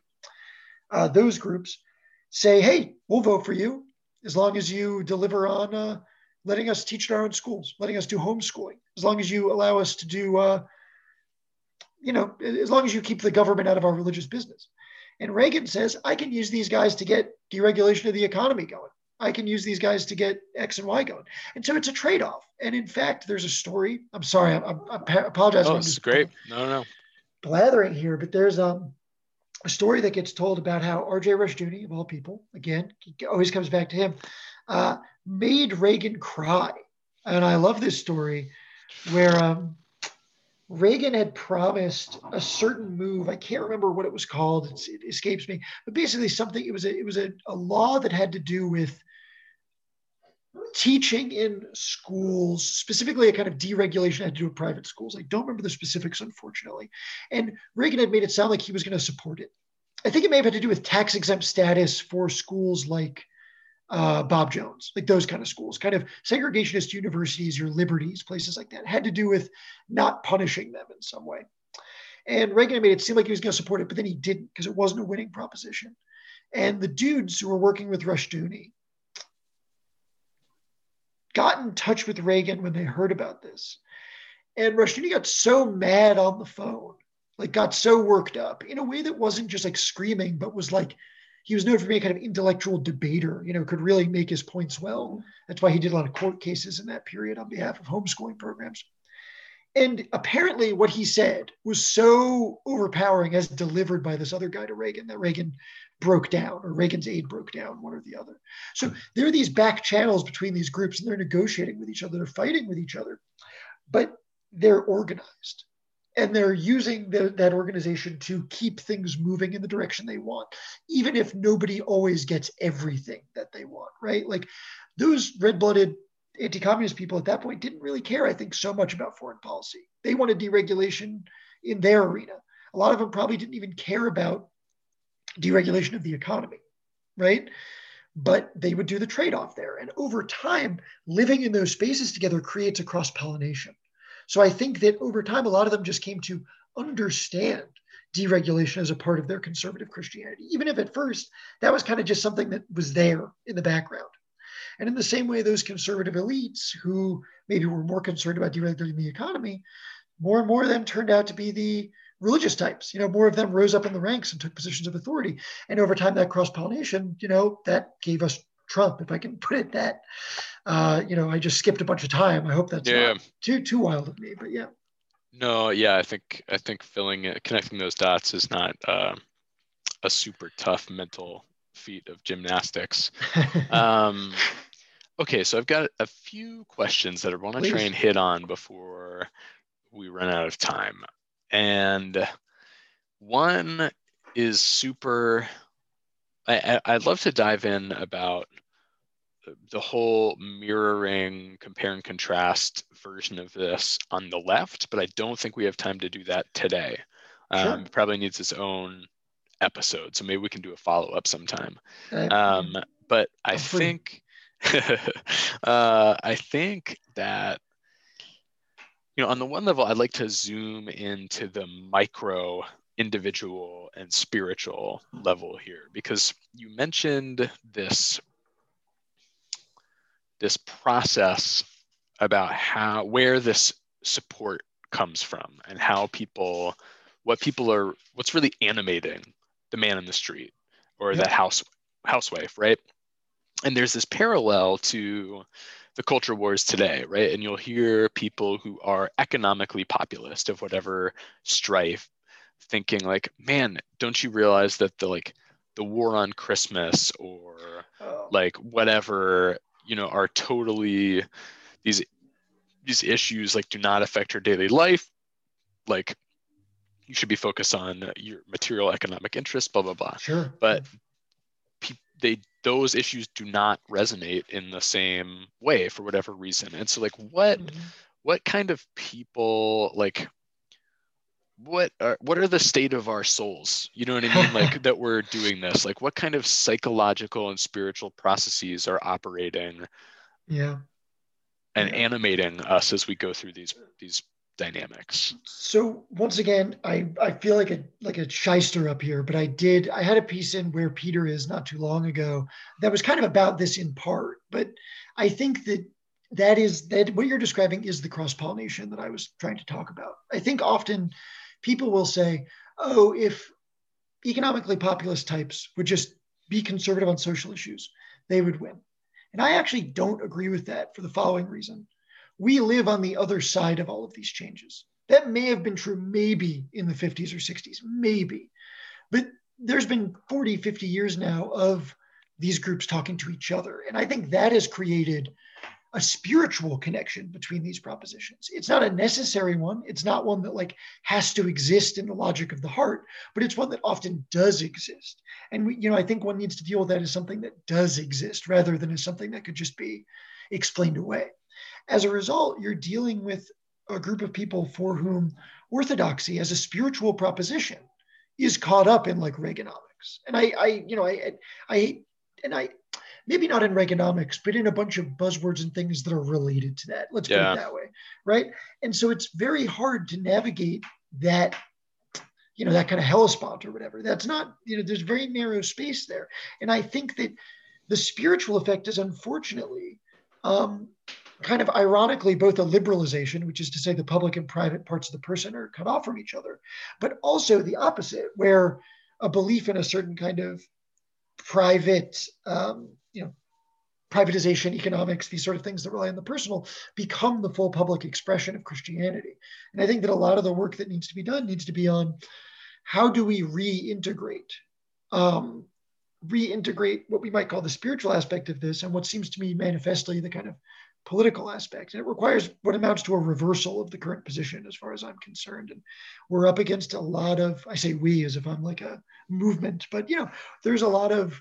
those groups say, hey, we'll vote for you as long as you deliver on letting us teach in our own schools, letting us do homeschooling, as long as you allow us to do, as long as you keep the government out of our religious business. And Reagan says, I can use these guys to get deregulation of the economy going. I can use these guys to get X and Y going. And so it's a trade-off. And in fact, there's a story. I'm sorry, I apologize. Oh, it's great. No. Blathering here, but there's a story that gets told about how R.J. Rushdoony, of all people, again, always comes back to him, made Reagan cry. And I love this story where Reagan had promised a certain move. I can't remember what it was called. It escapes me. But basically, something. It was a law that had to do with teaching in schools, specifically a kind of deregulation had to do with private schools. I don't remember the specifics, unfortunately. And Reagan had made it sound like he was going to support it. I think it may have had to do with tax exempt status for schools like Bob Jones, like those kind of schools, kind of segregationist universities, your liberties, places like that. It had to do with not punishing them in some way. And Reagan made it seem like he was going to support it, but then he didn't because it wasn't a winning proposition. And the dudes who were working with Rushdoony got in touch with Reagan when they heard about this. And Rushdoony got so mad on the phone, like got so worked up in a way that wasn't just like screaming, but was like, he was known for being a kind of intellectual debater, could really make his points well. That's why he did a lot of court cases in that period on behalf of homeschooling programs. And apparently what he said was so overpowering as delivered by this other guy to Reagan that Reagan broke down, or Reagan's aide broke down, one or the other. So there are these back channels between these groups, and they're negotiating with each other, they're fighting with each other, but they're organized. And they're using that organization to keep things moving in the direction they want, even if nobody always gets everything that they want, right? Like those red-blooded anti-communist people at that point didn't really care, I think, so much about foreign policy. They wanted deregulation in their arena. A lot of them probably didn't even care about deregulation of the economy, right? But they would do the trade-off there. And over time, living in those spaces together creates a cross-pollination. So I think that over time, a lot of them just came to understand deregulation as a part of their conservative Christianity, even if at first that was kind of just something that was there in the background. And in the same way, those conservative elites who maybe were more concerned about deregulating the economy, more and more of them turned out to be the religious types. More of them rose up in the ranks and took positions of authority. And over time, that cross-pollination, that gave us Trump, if I can put it that. I just skipped a bunch of time. I hope that's not too wild of me, but yeah. No, yeah, I think connecting those dots is not a super tough mental feat of gymnastics. Okay, so I've got a few questions that I want to try and hit on before we run out of time. And one is super, I'd love to dive in about the whole mirroring, compare and contrast version of this on the left, but I don't think we have time to do that today. Sure. It probably needs its own episode, so maybe we can do a follow-up sometime. But I think I think that on the one level, I'd like to zoom into the micro individual and spiritual level here, because you mentioned this process about where this support comes from and what's really animating the man in the street or the housewife, right? And there's this parallel to the culture wars today, right? And you'll hear people who are economically populist of whatever stripe thinking like, man, don't you realize that the war on Christmas or like whatever, are totally these issues do not affect your daily life. Like you should be focused on your material economic interests, blah, blah, blah. Sure. But those issues do not resonate in the same way for whatever reason. And so what kind of people, what are the state of our souls? You know what I mean? That we're doing this, what kind of psychological and spiritual processes are operating and animating us as we go through these dynamics? So once again, I feel like a shyster up here, but I had a piece in Where Peter Is not too long ago that was kind of about this in part, but I think that what you're describing is the cross-pollination that I was trying to talk about. I think often people will say, oh, if economically populist types would just be conservative on social issues, they would win. And I actually don't agree with that for the following reason. We live on the other side of all of these changes. That may have been true maybe in the 50s or 60s, maybe. But there's been 40, 50 years now of these groups talking to each other. And I think that has created a spiritual connection between these propositions. It's not a necessary one. It's not one that like has to exist in the logic of the heart, but it's one that often does exist. And I think one needs to deal with that as something that does exist rather than as something that could just be explained away. As a result, you're dealing with a group of people for whom orthodoxy as a spiritual proposition is caught up in like Reaganomics. And I maybe not in Reaganomics, but in a bunch of buzzwords and things that are related to that. Let's put it that way, right? And so it's very hard to navigate that, that kind of Hellespont or whatever. That's not, there's very narrow space there. And I think that the spiritual effect is unfortunately kind of ironically both a liberalization, which is to say the public and private parts of the person are cut off from each other, but also the opposite, where a belief in a certain kind of private, privatization, economics, these sort of things that rely on the personal become the full public expression of Christianity. And I think that a lot of the work that needs to be done needs to be on how do we reintegrate what we might call the spiritual aspect of this and what seems to me manifestly the kind of political aspect. And it requires what amounts to a reversal of the current position as far as I'm concerned. And we're up against a lot of, I say we as if I'm like a movement, but there's a lot of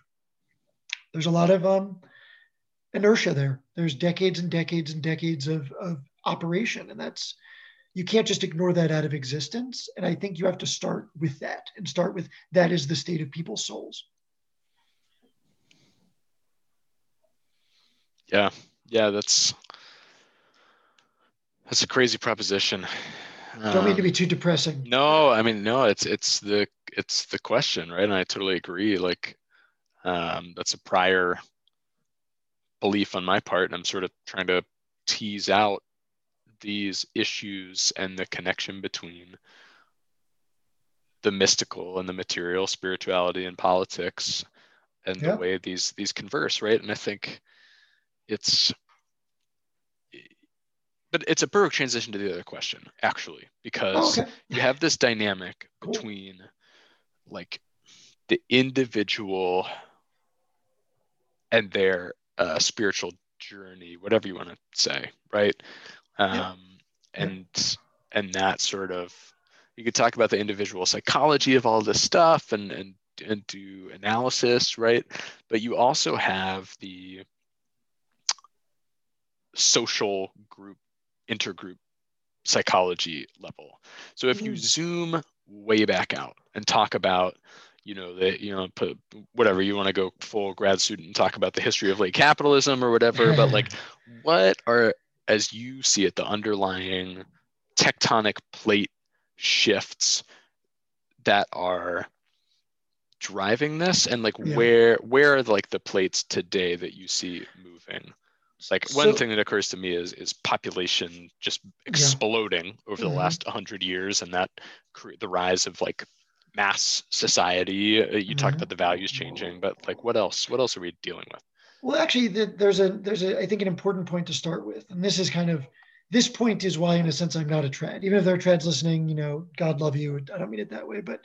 inertia there. There's decades and decades and decades of operation. And you can't just ignore that out of existence. And I think you have to start with that and start with that is the state of people's souls. Yeah, that's a crazy proposition. Don't mean to be too depressing. No, I mean, no, it's the question, right? And I totally agree. Like, that's a prior belief on my part, and I'm sort of trying to tease out these issues and the connection between the mystical and the material, spirituality and politics, and the way these converse, right? And I think it's a perfect transition to the other question, actually, because you have this dynamic between like the individual and their spiritual journey, whatever you want to say, right? And that sort of, you could talk about the individual psychology of all this stuff and do analysis, right? But you also have the social group, intergroup psychology level. So if you zoom way back out and talk about, put whatever you want to go full grad student and talk about the history of late capitalism or whatever, but like, what are, as you see it, the underlying tectonic plate shifts that are driving this, and like where are like the plates today that you see moving? Like one thing that occurs to me is population just exploding over the last 100 years, and that the rise of like mass society. You talked about the values changing, but like what else are we dealing with? Well, actually, there's I think an important point to start with, and this point is why, in a sense, I'm not a trad. Even if there are trads listening, God love you. I don't mean it that way, but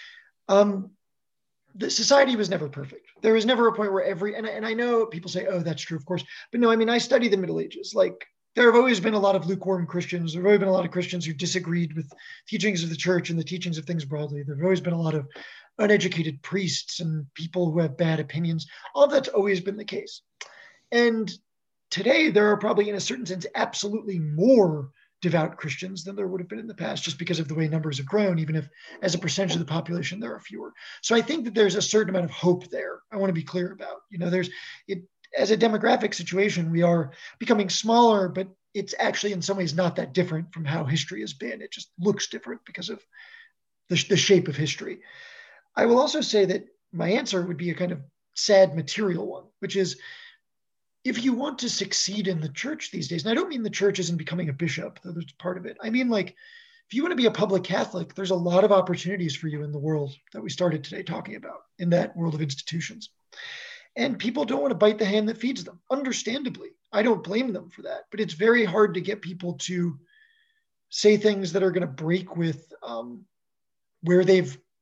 the society was never perfect. There was never a point where and I know people say, oh, that's true, of course. But no, I mean, I study the Middle Ages. Like, there have always been a lot of lukewarm Christians. There have always been a lot of Christians who disagreed with teachings of the church and the teachings of things broadly. There have always been a lot of uneducated priests and people who have bad opinions. All of that's always been the case. And today, there are probably, in a certain sense, absolutely more devout Christians than there would have been in the past, just because of the way numbers have grown, even if as a percentage of the population, there are fewer. So I think that there's a certain amount of hope there. I want to be clear about, as a demographic situation, we are becoming smaller, but it's actually in some ways not that different from how history has been. It just looks different because of the shape of history. I will also say that my answer would be a kind of sad material one, which is, if you want to succeed in the church these days, and I don't mean the church isn't becoming a bishop, though that's part of it. I mean, like, if you want to be a public Catholic, there's a lot of opportunities for you in the world that we started today talking about, in that world of institutions. And people don't want to bite the hand that feeds them, understandably. I don't blame them for that, but it's very hard to get people to say things that are going to break with where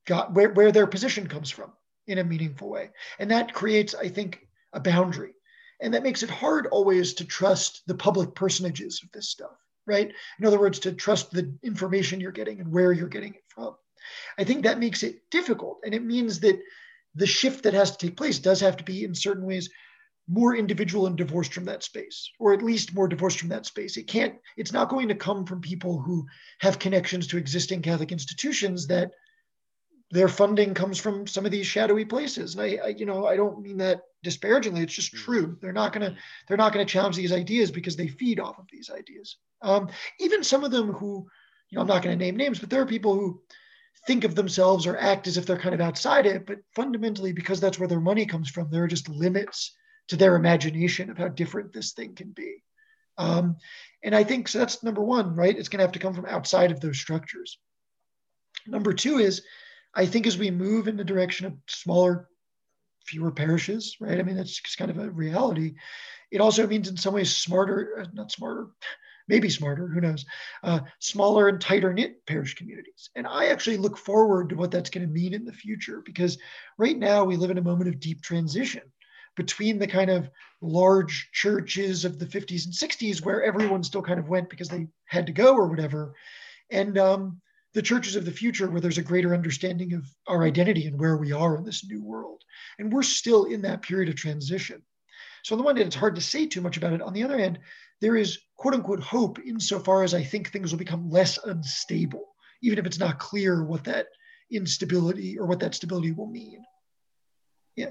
their position comes from in a meaningful way. And that creates, I think, a boundary. And that makes it hard always to trust the public personages of this stuff, right? In other words, to trust the information you're getting and where you're getting it from. I think that makes it difficult. And it means that the shift that has to take place does have to be, in certain ways, more individual and divorced from that space, or at least more divorced from that space. It's not going to come from people who have connections to existing Catholic institutions that their funding comes from some of these shadowy places. And I don't mean that disparagingly. It's just true. They're not going to challenge these ideas because they feed off of these ideas. Even some of them who, I'm not going to name names, but there are people who think of themselves or act as if they're kind of outside it, but fundamentally, because that's where their money comes from, there are just limits to their imagination of how different this thing can be. And I think, so that's number one, right? It's going to have to come from outside of those structures. Number two is, I think as we move in the direction of smaller, fewer parishes, right? I mean, that's just kind of a reality. It also means in some ways not smarter, maybe smarter, who knows, smaller and tighter knit parish communities. And I actually look forward to what that's going to mean in the future, because right now we live in a moment of deep transition between the kind of large churches of the 50s and 60s where everyone still kind of went because they had to go or whatever, and the churches of the future where there's a greater understanding of our identity and where we are in this new world. And we're still in that period of transition. So on the one hand, it's hard to say too much about it. On the other hand, there is quote unquote hope insofar as I think things will become less unstable, even if it's not clear what that instability or what that stability will mean. Yeah.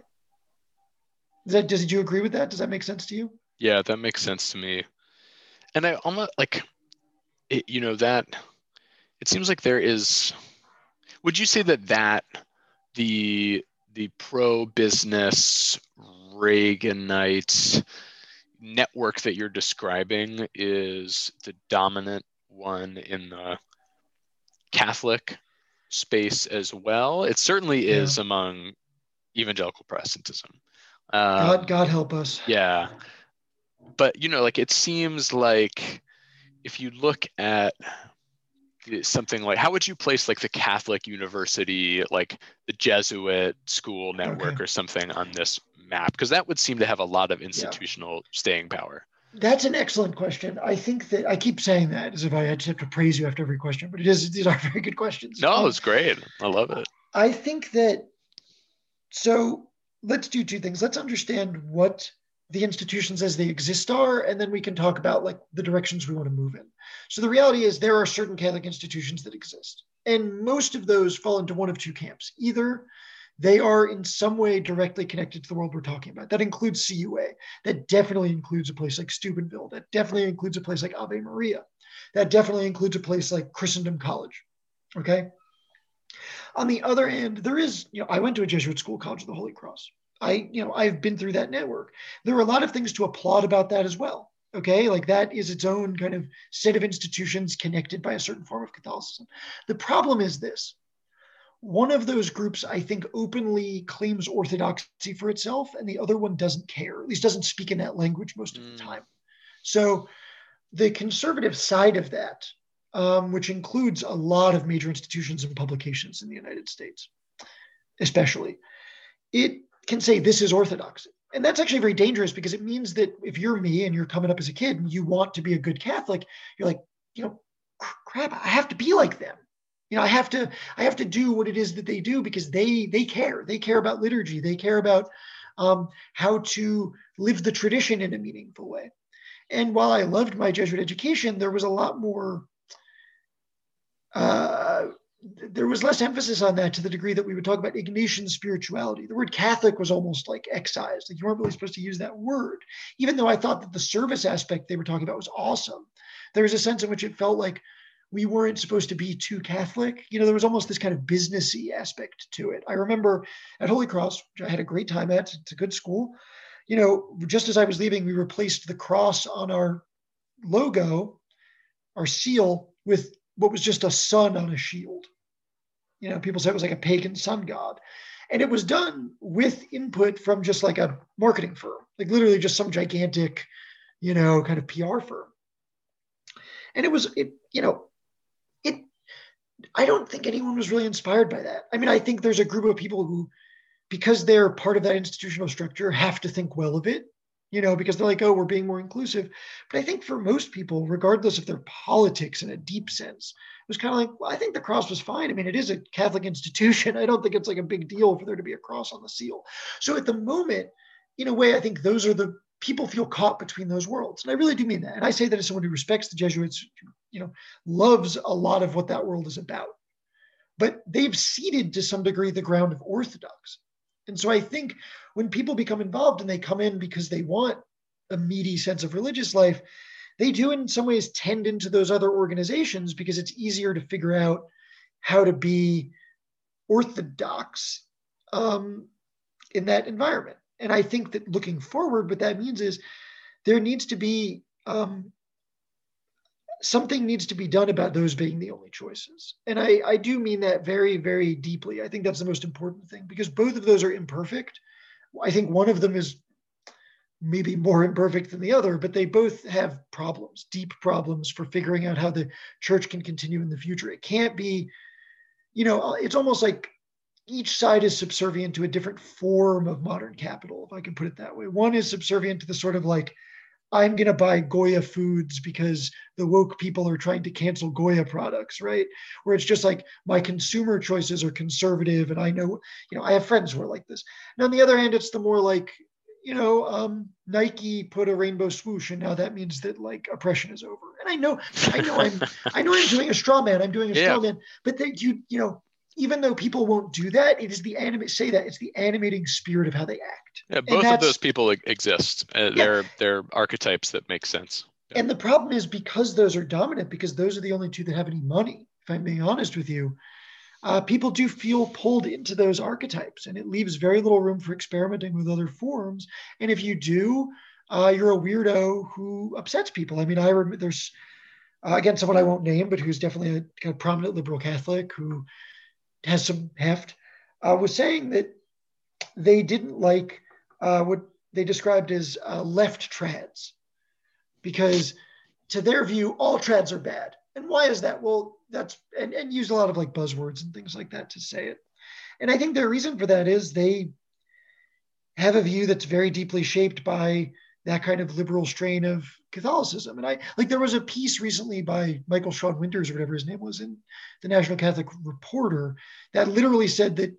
Does you agree with that? Does that make sense to you? Yeah, that makes sense to me. And I almost like it, that it seems like there is, would you say that the pro-business Reaganite network that you're describing is the dominant one in the Catholic space as well? It certainly is among evangelical Protestantism. God help us. Yeah. But, it seems like if you look at something like, how would you place like the Catholic University, like the Jesuit school network or something on this map? Because that would seem to have a lot of institutional staying power. That's an excellent question. I think that I keep saying that as if I just have to praise you after every question, but these are very good questions. No, it's great. I love it. I think that, so let's do two things. Let's understand what the institutions as they exist are, and then we can talk about like the directions we want to move in. So the reality is there are certain Catholic institutions that exist, and most of those fall into one of two camps. Either they are in some way directly connected to the world we're talking about. That includes CUA. That definitely includes a place like Steubenville. That definitely includes a place like Ave Maria. That definitely includes a place like Christendom College. Okay. On the other hand, there is, I went to a Jesuit school, College of the Holy Cross. I've been through that network. There are a lot of things to applaud about that as well. Okay, like that is its own kind of set of institutions connected by a certain form of Catholicism. The problem is this. One of those groups, I think, openly claims orthodoxy for itself, and the other one doesn't care, at least doesn't speak in that language most of the time. So the conservative side of that, which includes a lot of major institutions and publications in the United States, especially, it can say this is orthodoxy. And that's actually very dangerous, because it means that if you're me and you're coming up as a kid and you want to be a good Catholic, you're like, crap, I have to be like them. I have to do what it is that they do, because they care. They care about liturgy. They care about how to live the tradition in a meaningful way. And while I loved my Jesuit education, there was a lot more, there was less emphasis on that, to the degree that we would talk about Ignatian spirituality. The word Catholic was almost like excised. Like you weren't really supposed to use that word, even though I thought that the service aspect they were talking about was awesome. There was a sense in which it felt like we weren't supposed to be too Catholic. There was almost this kind of businessy aspect to it. I remember at Holy Cross, which I had a great time at, it's a good school, just as I was leaving, we replaced the cross on our logo, our seal, with what was just a sun on a shield. People said it was like a pagan sun god. And it was done with input from just like a marketing firm, like literally just some gigantic, kind of PR firm. And I don't think anyone was really inspired by that. I mean, I think there's a group of people who, because they're part of that institutional structure, have to think well of it. because they're like, oh, we're being more inclusive. But I think for most people, regardless of their politics in a deep sense, it was kind of like, well, I think the cross was fine. I mean, it is a Catholic institution. I don't think it's like a big deal for there to be a cross on the seal. So at the moment, in a way, I think those are the people feel caught between those worlds. And I really do mean that. And I say that as someone who respects the Jesuits, loves a lot of what that world is about. But they've ceded to some degree the ground of orthodox. And so I think when people become involved and they come in because they want a meaty sense of religious life, they do in some ways tend into those other organizations because it's easier to figure out how to be orthodox in that environment. And I think that looking forward, what that means is there needs to be something needs to be done about those being the only choices. And I do mean that very, very deeply. I think that's the most important thing because both of those are imperfect. I think one of them is maybe more imperfect than the other, but they both have problems, deep problems for figuring out how the church can continue in the future. It can't be, it's almost like each side is subservient to a different form of modern capital, if I can put it that way. One is subservient to the sort of like, I'm going to buy Goya foods because the woke people are trying to cancel Goya products, right? Where it's just like my consumer choices are conservative. And I know, I have friends who are like this. And on the other hand, it's the more like, Nike put a rainbow swoosh and now that means that like oppression is over. And I know I'm doing a straw man. I'm doing a straw man, but that even though people won't do that, it is it's the animating spirit of how they act. Yeah, both of those people exist. They're archetypes that make sense. Yeah. And the problem is because those are dominant, because those are the only two that have any money, if I'm being honest with you, people do feel pulled into those archetypes and it leaves very little room for experimenting with other forms. And if you do, you're a weirdo who upsets people. I mean, I remember there's, again, someone I won't name, but who's definitely a kind of prominent liberal Catholic who has some heft, was saying that they didn't like what they described as left trads because to their view, all trads are bad. And why is that? Well, that's, and use a lot of like buzzwords and things like that to say it. And I think their reason for that is they have a view that's very deeply shaped by that kind of liberal strain of Catholicism. And there was a piece recently by Michael Sean Winters or whatever his name was in the National Catholic Reporter that literally said that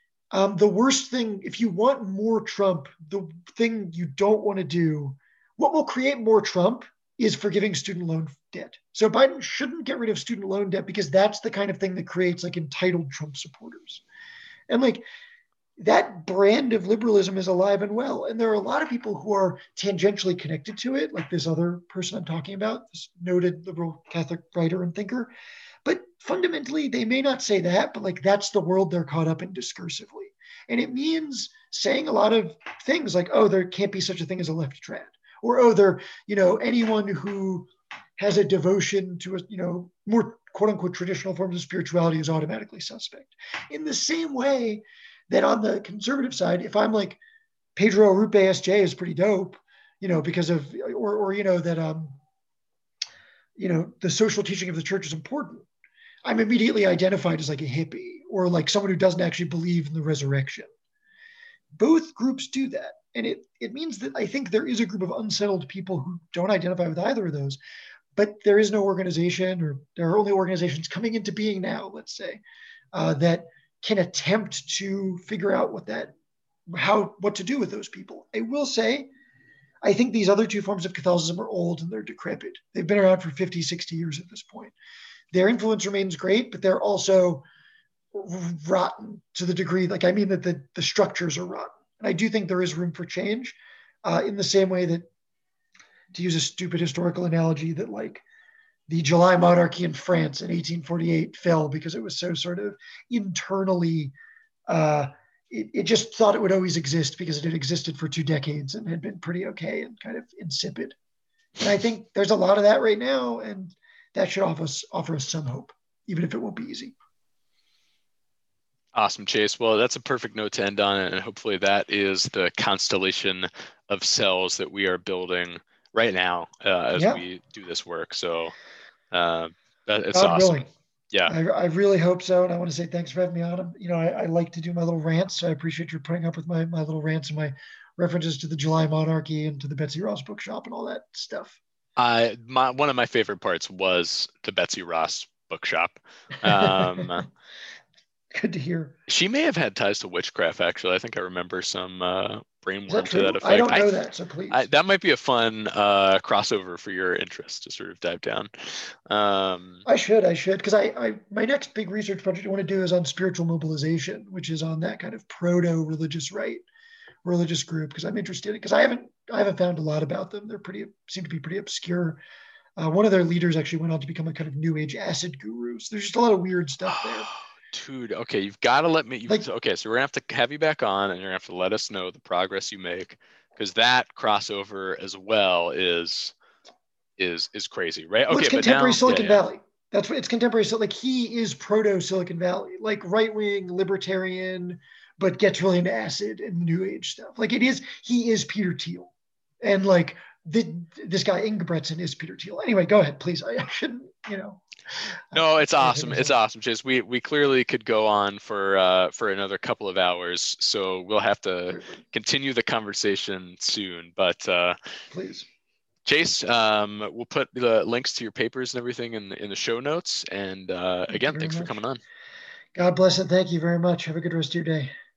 the worst thing, if you want more Trump, the thing you don't want to do, what will create more Trump is forgiving student loan debt. So Biden shouldn't get rid of student loan debt because that's the kind of thing that creates like entitled Trump supporters. And like that brand of liberalism is alive and well. And there are a lot of people who are tangentially connected to it, like this other person I'm talking about, this noted liberal Catholic writer and thinker. But fundamentally, they may not say that, but like that's the world they're caught up in discursively. And it means saying a lot of things like, oh, there can't be such a thing as a left trad. Or, oh, there, anyone who has a devotion to more quote unquote traditional forms of spirituality is automatically suspect. In the same way that on the conservative side, if I'm like Pedro Arrupe SJ is pretty dope, because of, or that, the social teaching of the church is important, I'm immediately identified as like a hippie or like someone who doesn't actually believe in the resurrection. Both groups do that. And it means that I think there is a group of unsettled people who don't identify with either of those, but there is no organization, or there are only organizations coming into being now, let's say, that can attempt to figure out what to do with those people. I will say, I think these other two forms of Catholicism are old and they're decrepit. They've been around for 50, 60 years at this point. Their influence remains great, but they're also rotten to the degree, like I mean that the structures are rotten. And I do think there is room for change in the same way that, to use a stupid historical analogy, that like the July monarchy in France in 1848 fell because it was so sort of internally, it just thought it would always exist because it had existed for 2 decades and had been pretty okay and kind of insipid. And I think there's a lot of that right now, and that should offer us some hope, even if it won't be easy. Awesome, Chase. Well, that's a perfect note to end on, and hopefully that is the constellation of cells that we are building right now as we do this work. So it's God awesome. Willing. Yeah, I really hope so, and I want to say thanks for having me on. I like to do my little rants, so I appreciate you putting up with my little rants and my references to the July Monarchy and to the Betsy Ross bookshop and all that stuff. One of my favorite parts was the Betsy Ross bookshop. Um, Good to hear. she may have had ties to witchcraft, actually. I think I remember some Is that brainworm to true? that I effect. don't know that, so please. That might be a fun crossover for your interest to sort of dive down. I should, because my next big research project I want to do is on spiritual mobilization, which is on that kind of proto-religious religious group, because I'm interested, because I haven't found a lot about them. Seem to be pretty obscure. One of their leaders actually went on to become a kind of new age acid guru. So there's just a lot of weird stuff there. Dude, okay, you've got to let me. Okay, so we're gonna have to have you back on, and you're gonna have to let us know the progress you make, because that crossover as well is crazy, right? Well, okay, it's contemporary Silicon yeah. Valley. That's what it's contemporary. So like he is proto Silicon Valley, like right wing libertarian, but gets really into acid and new age stuff. Like he is Peter Thiel, and like this guy Ingebretson is Peter Thiel. Anyway, go ahead, please. I shouldn't, No, it's awesome. It's awesome, Chase. We clearly could go on for another couple of hours, so we'll have to continue the conversation soon. But please, Chase, we'll put the links to your papers and everything in the show notes. And again, thanks for coming on. God bless and thank you very much. Have a good rest of your day.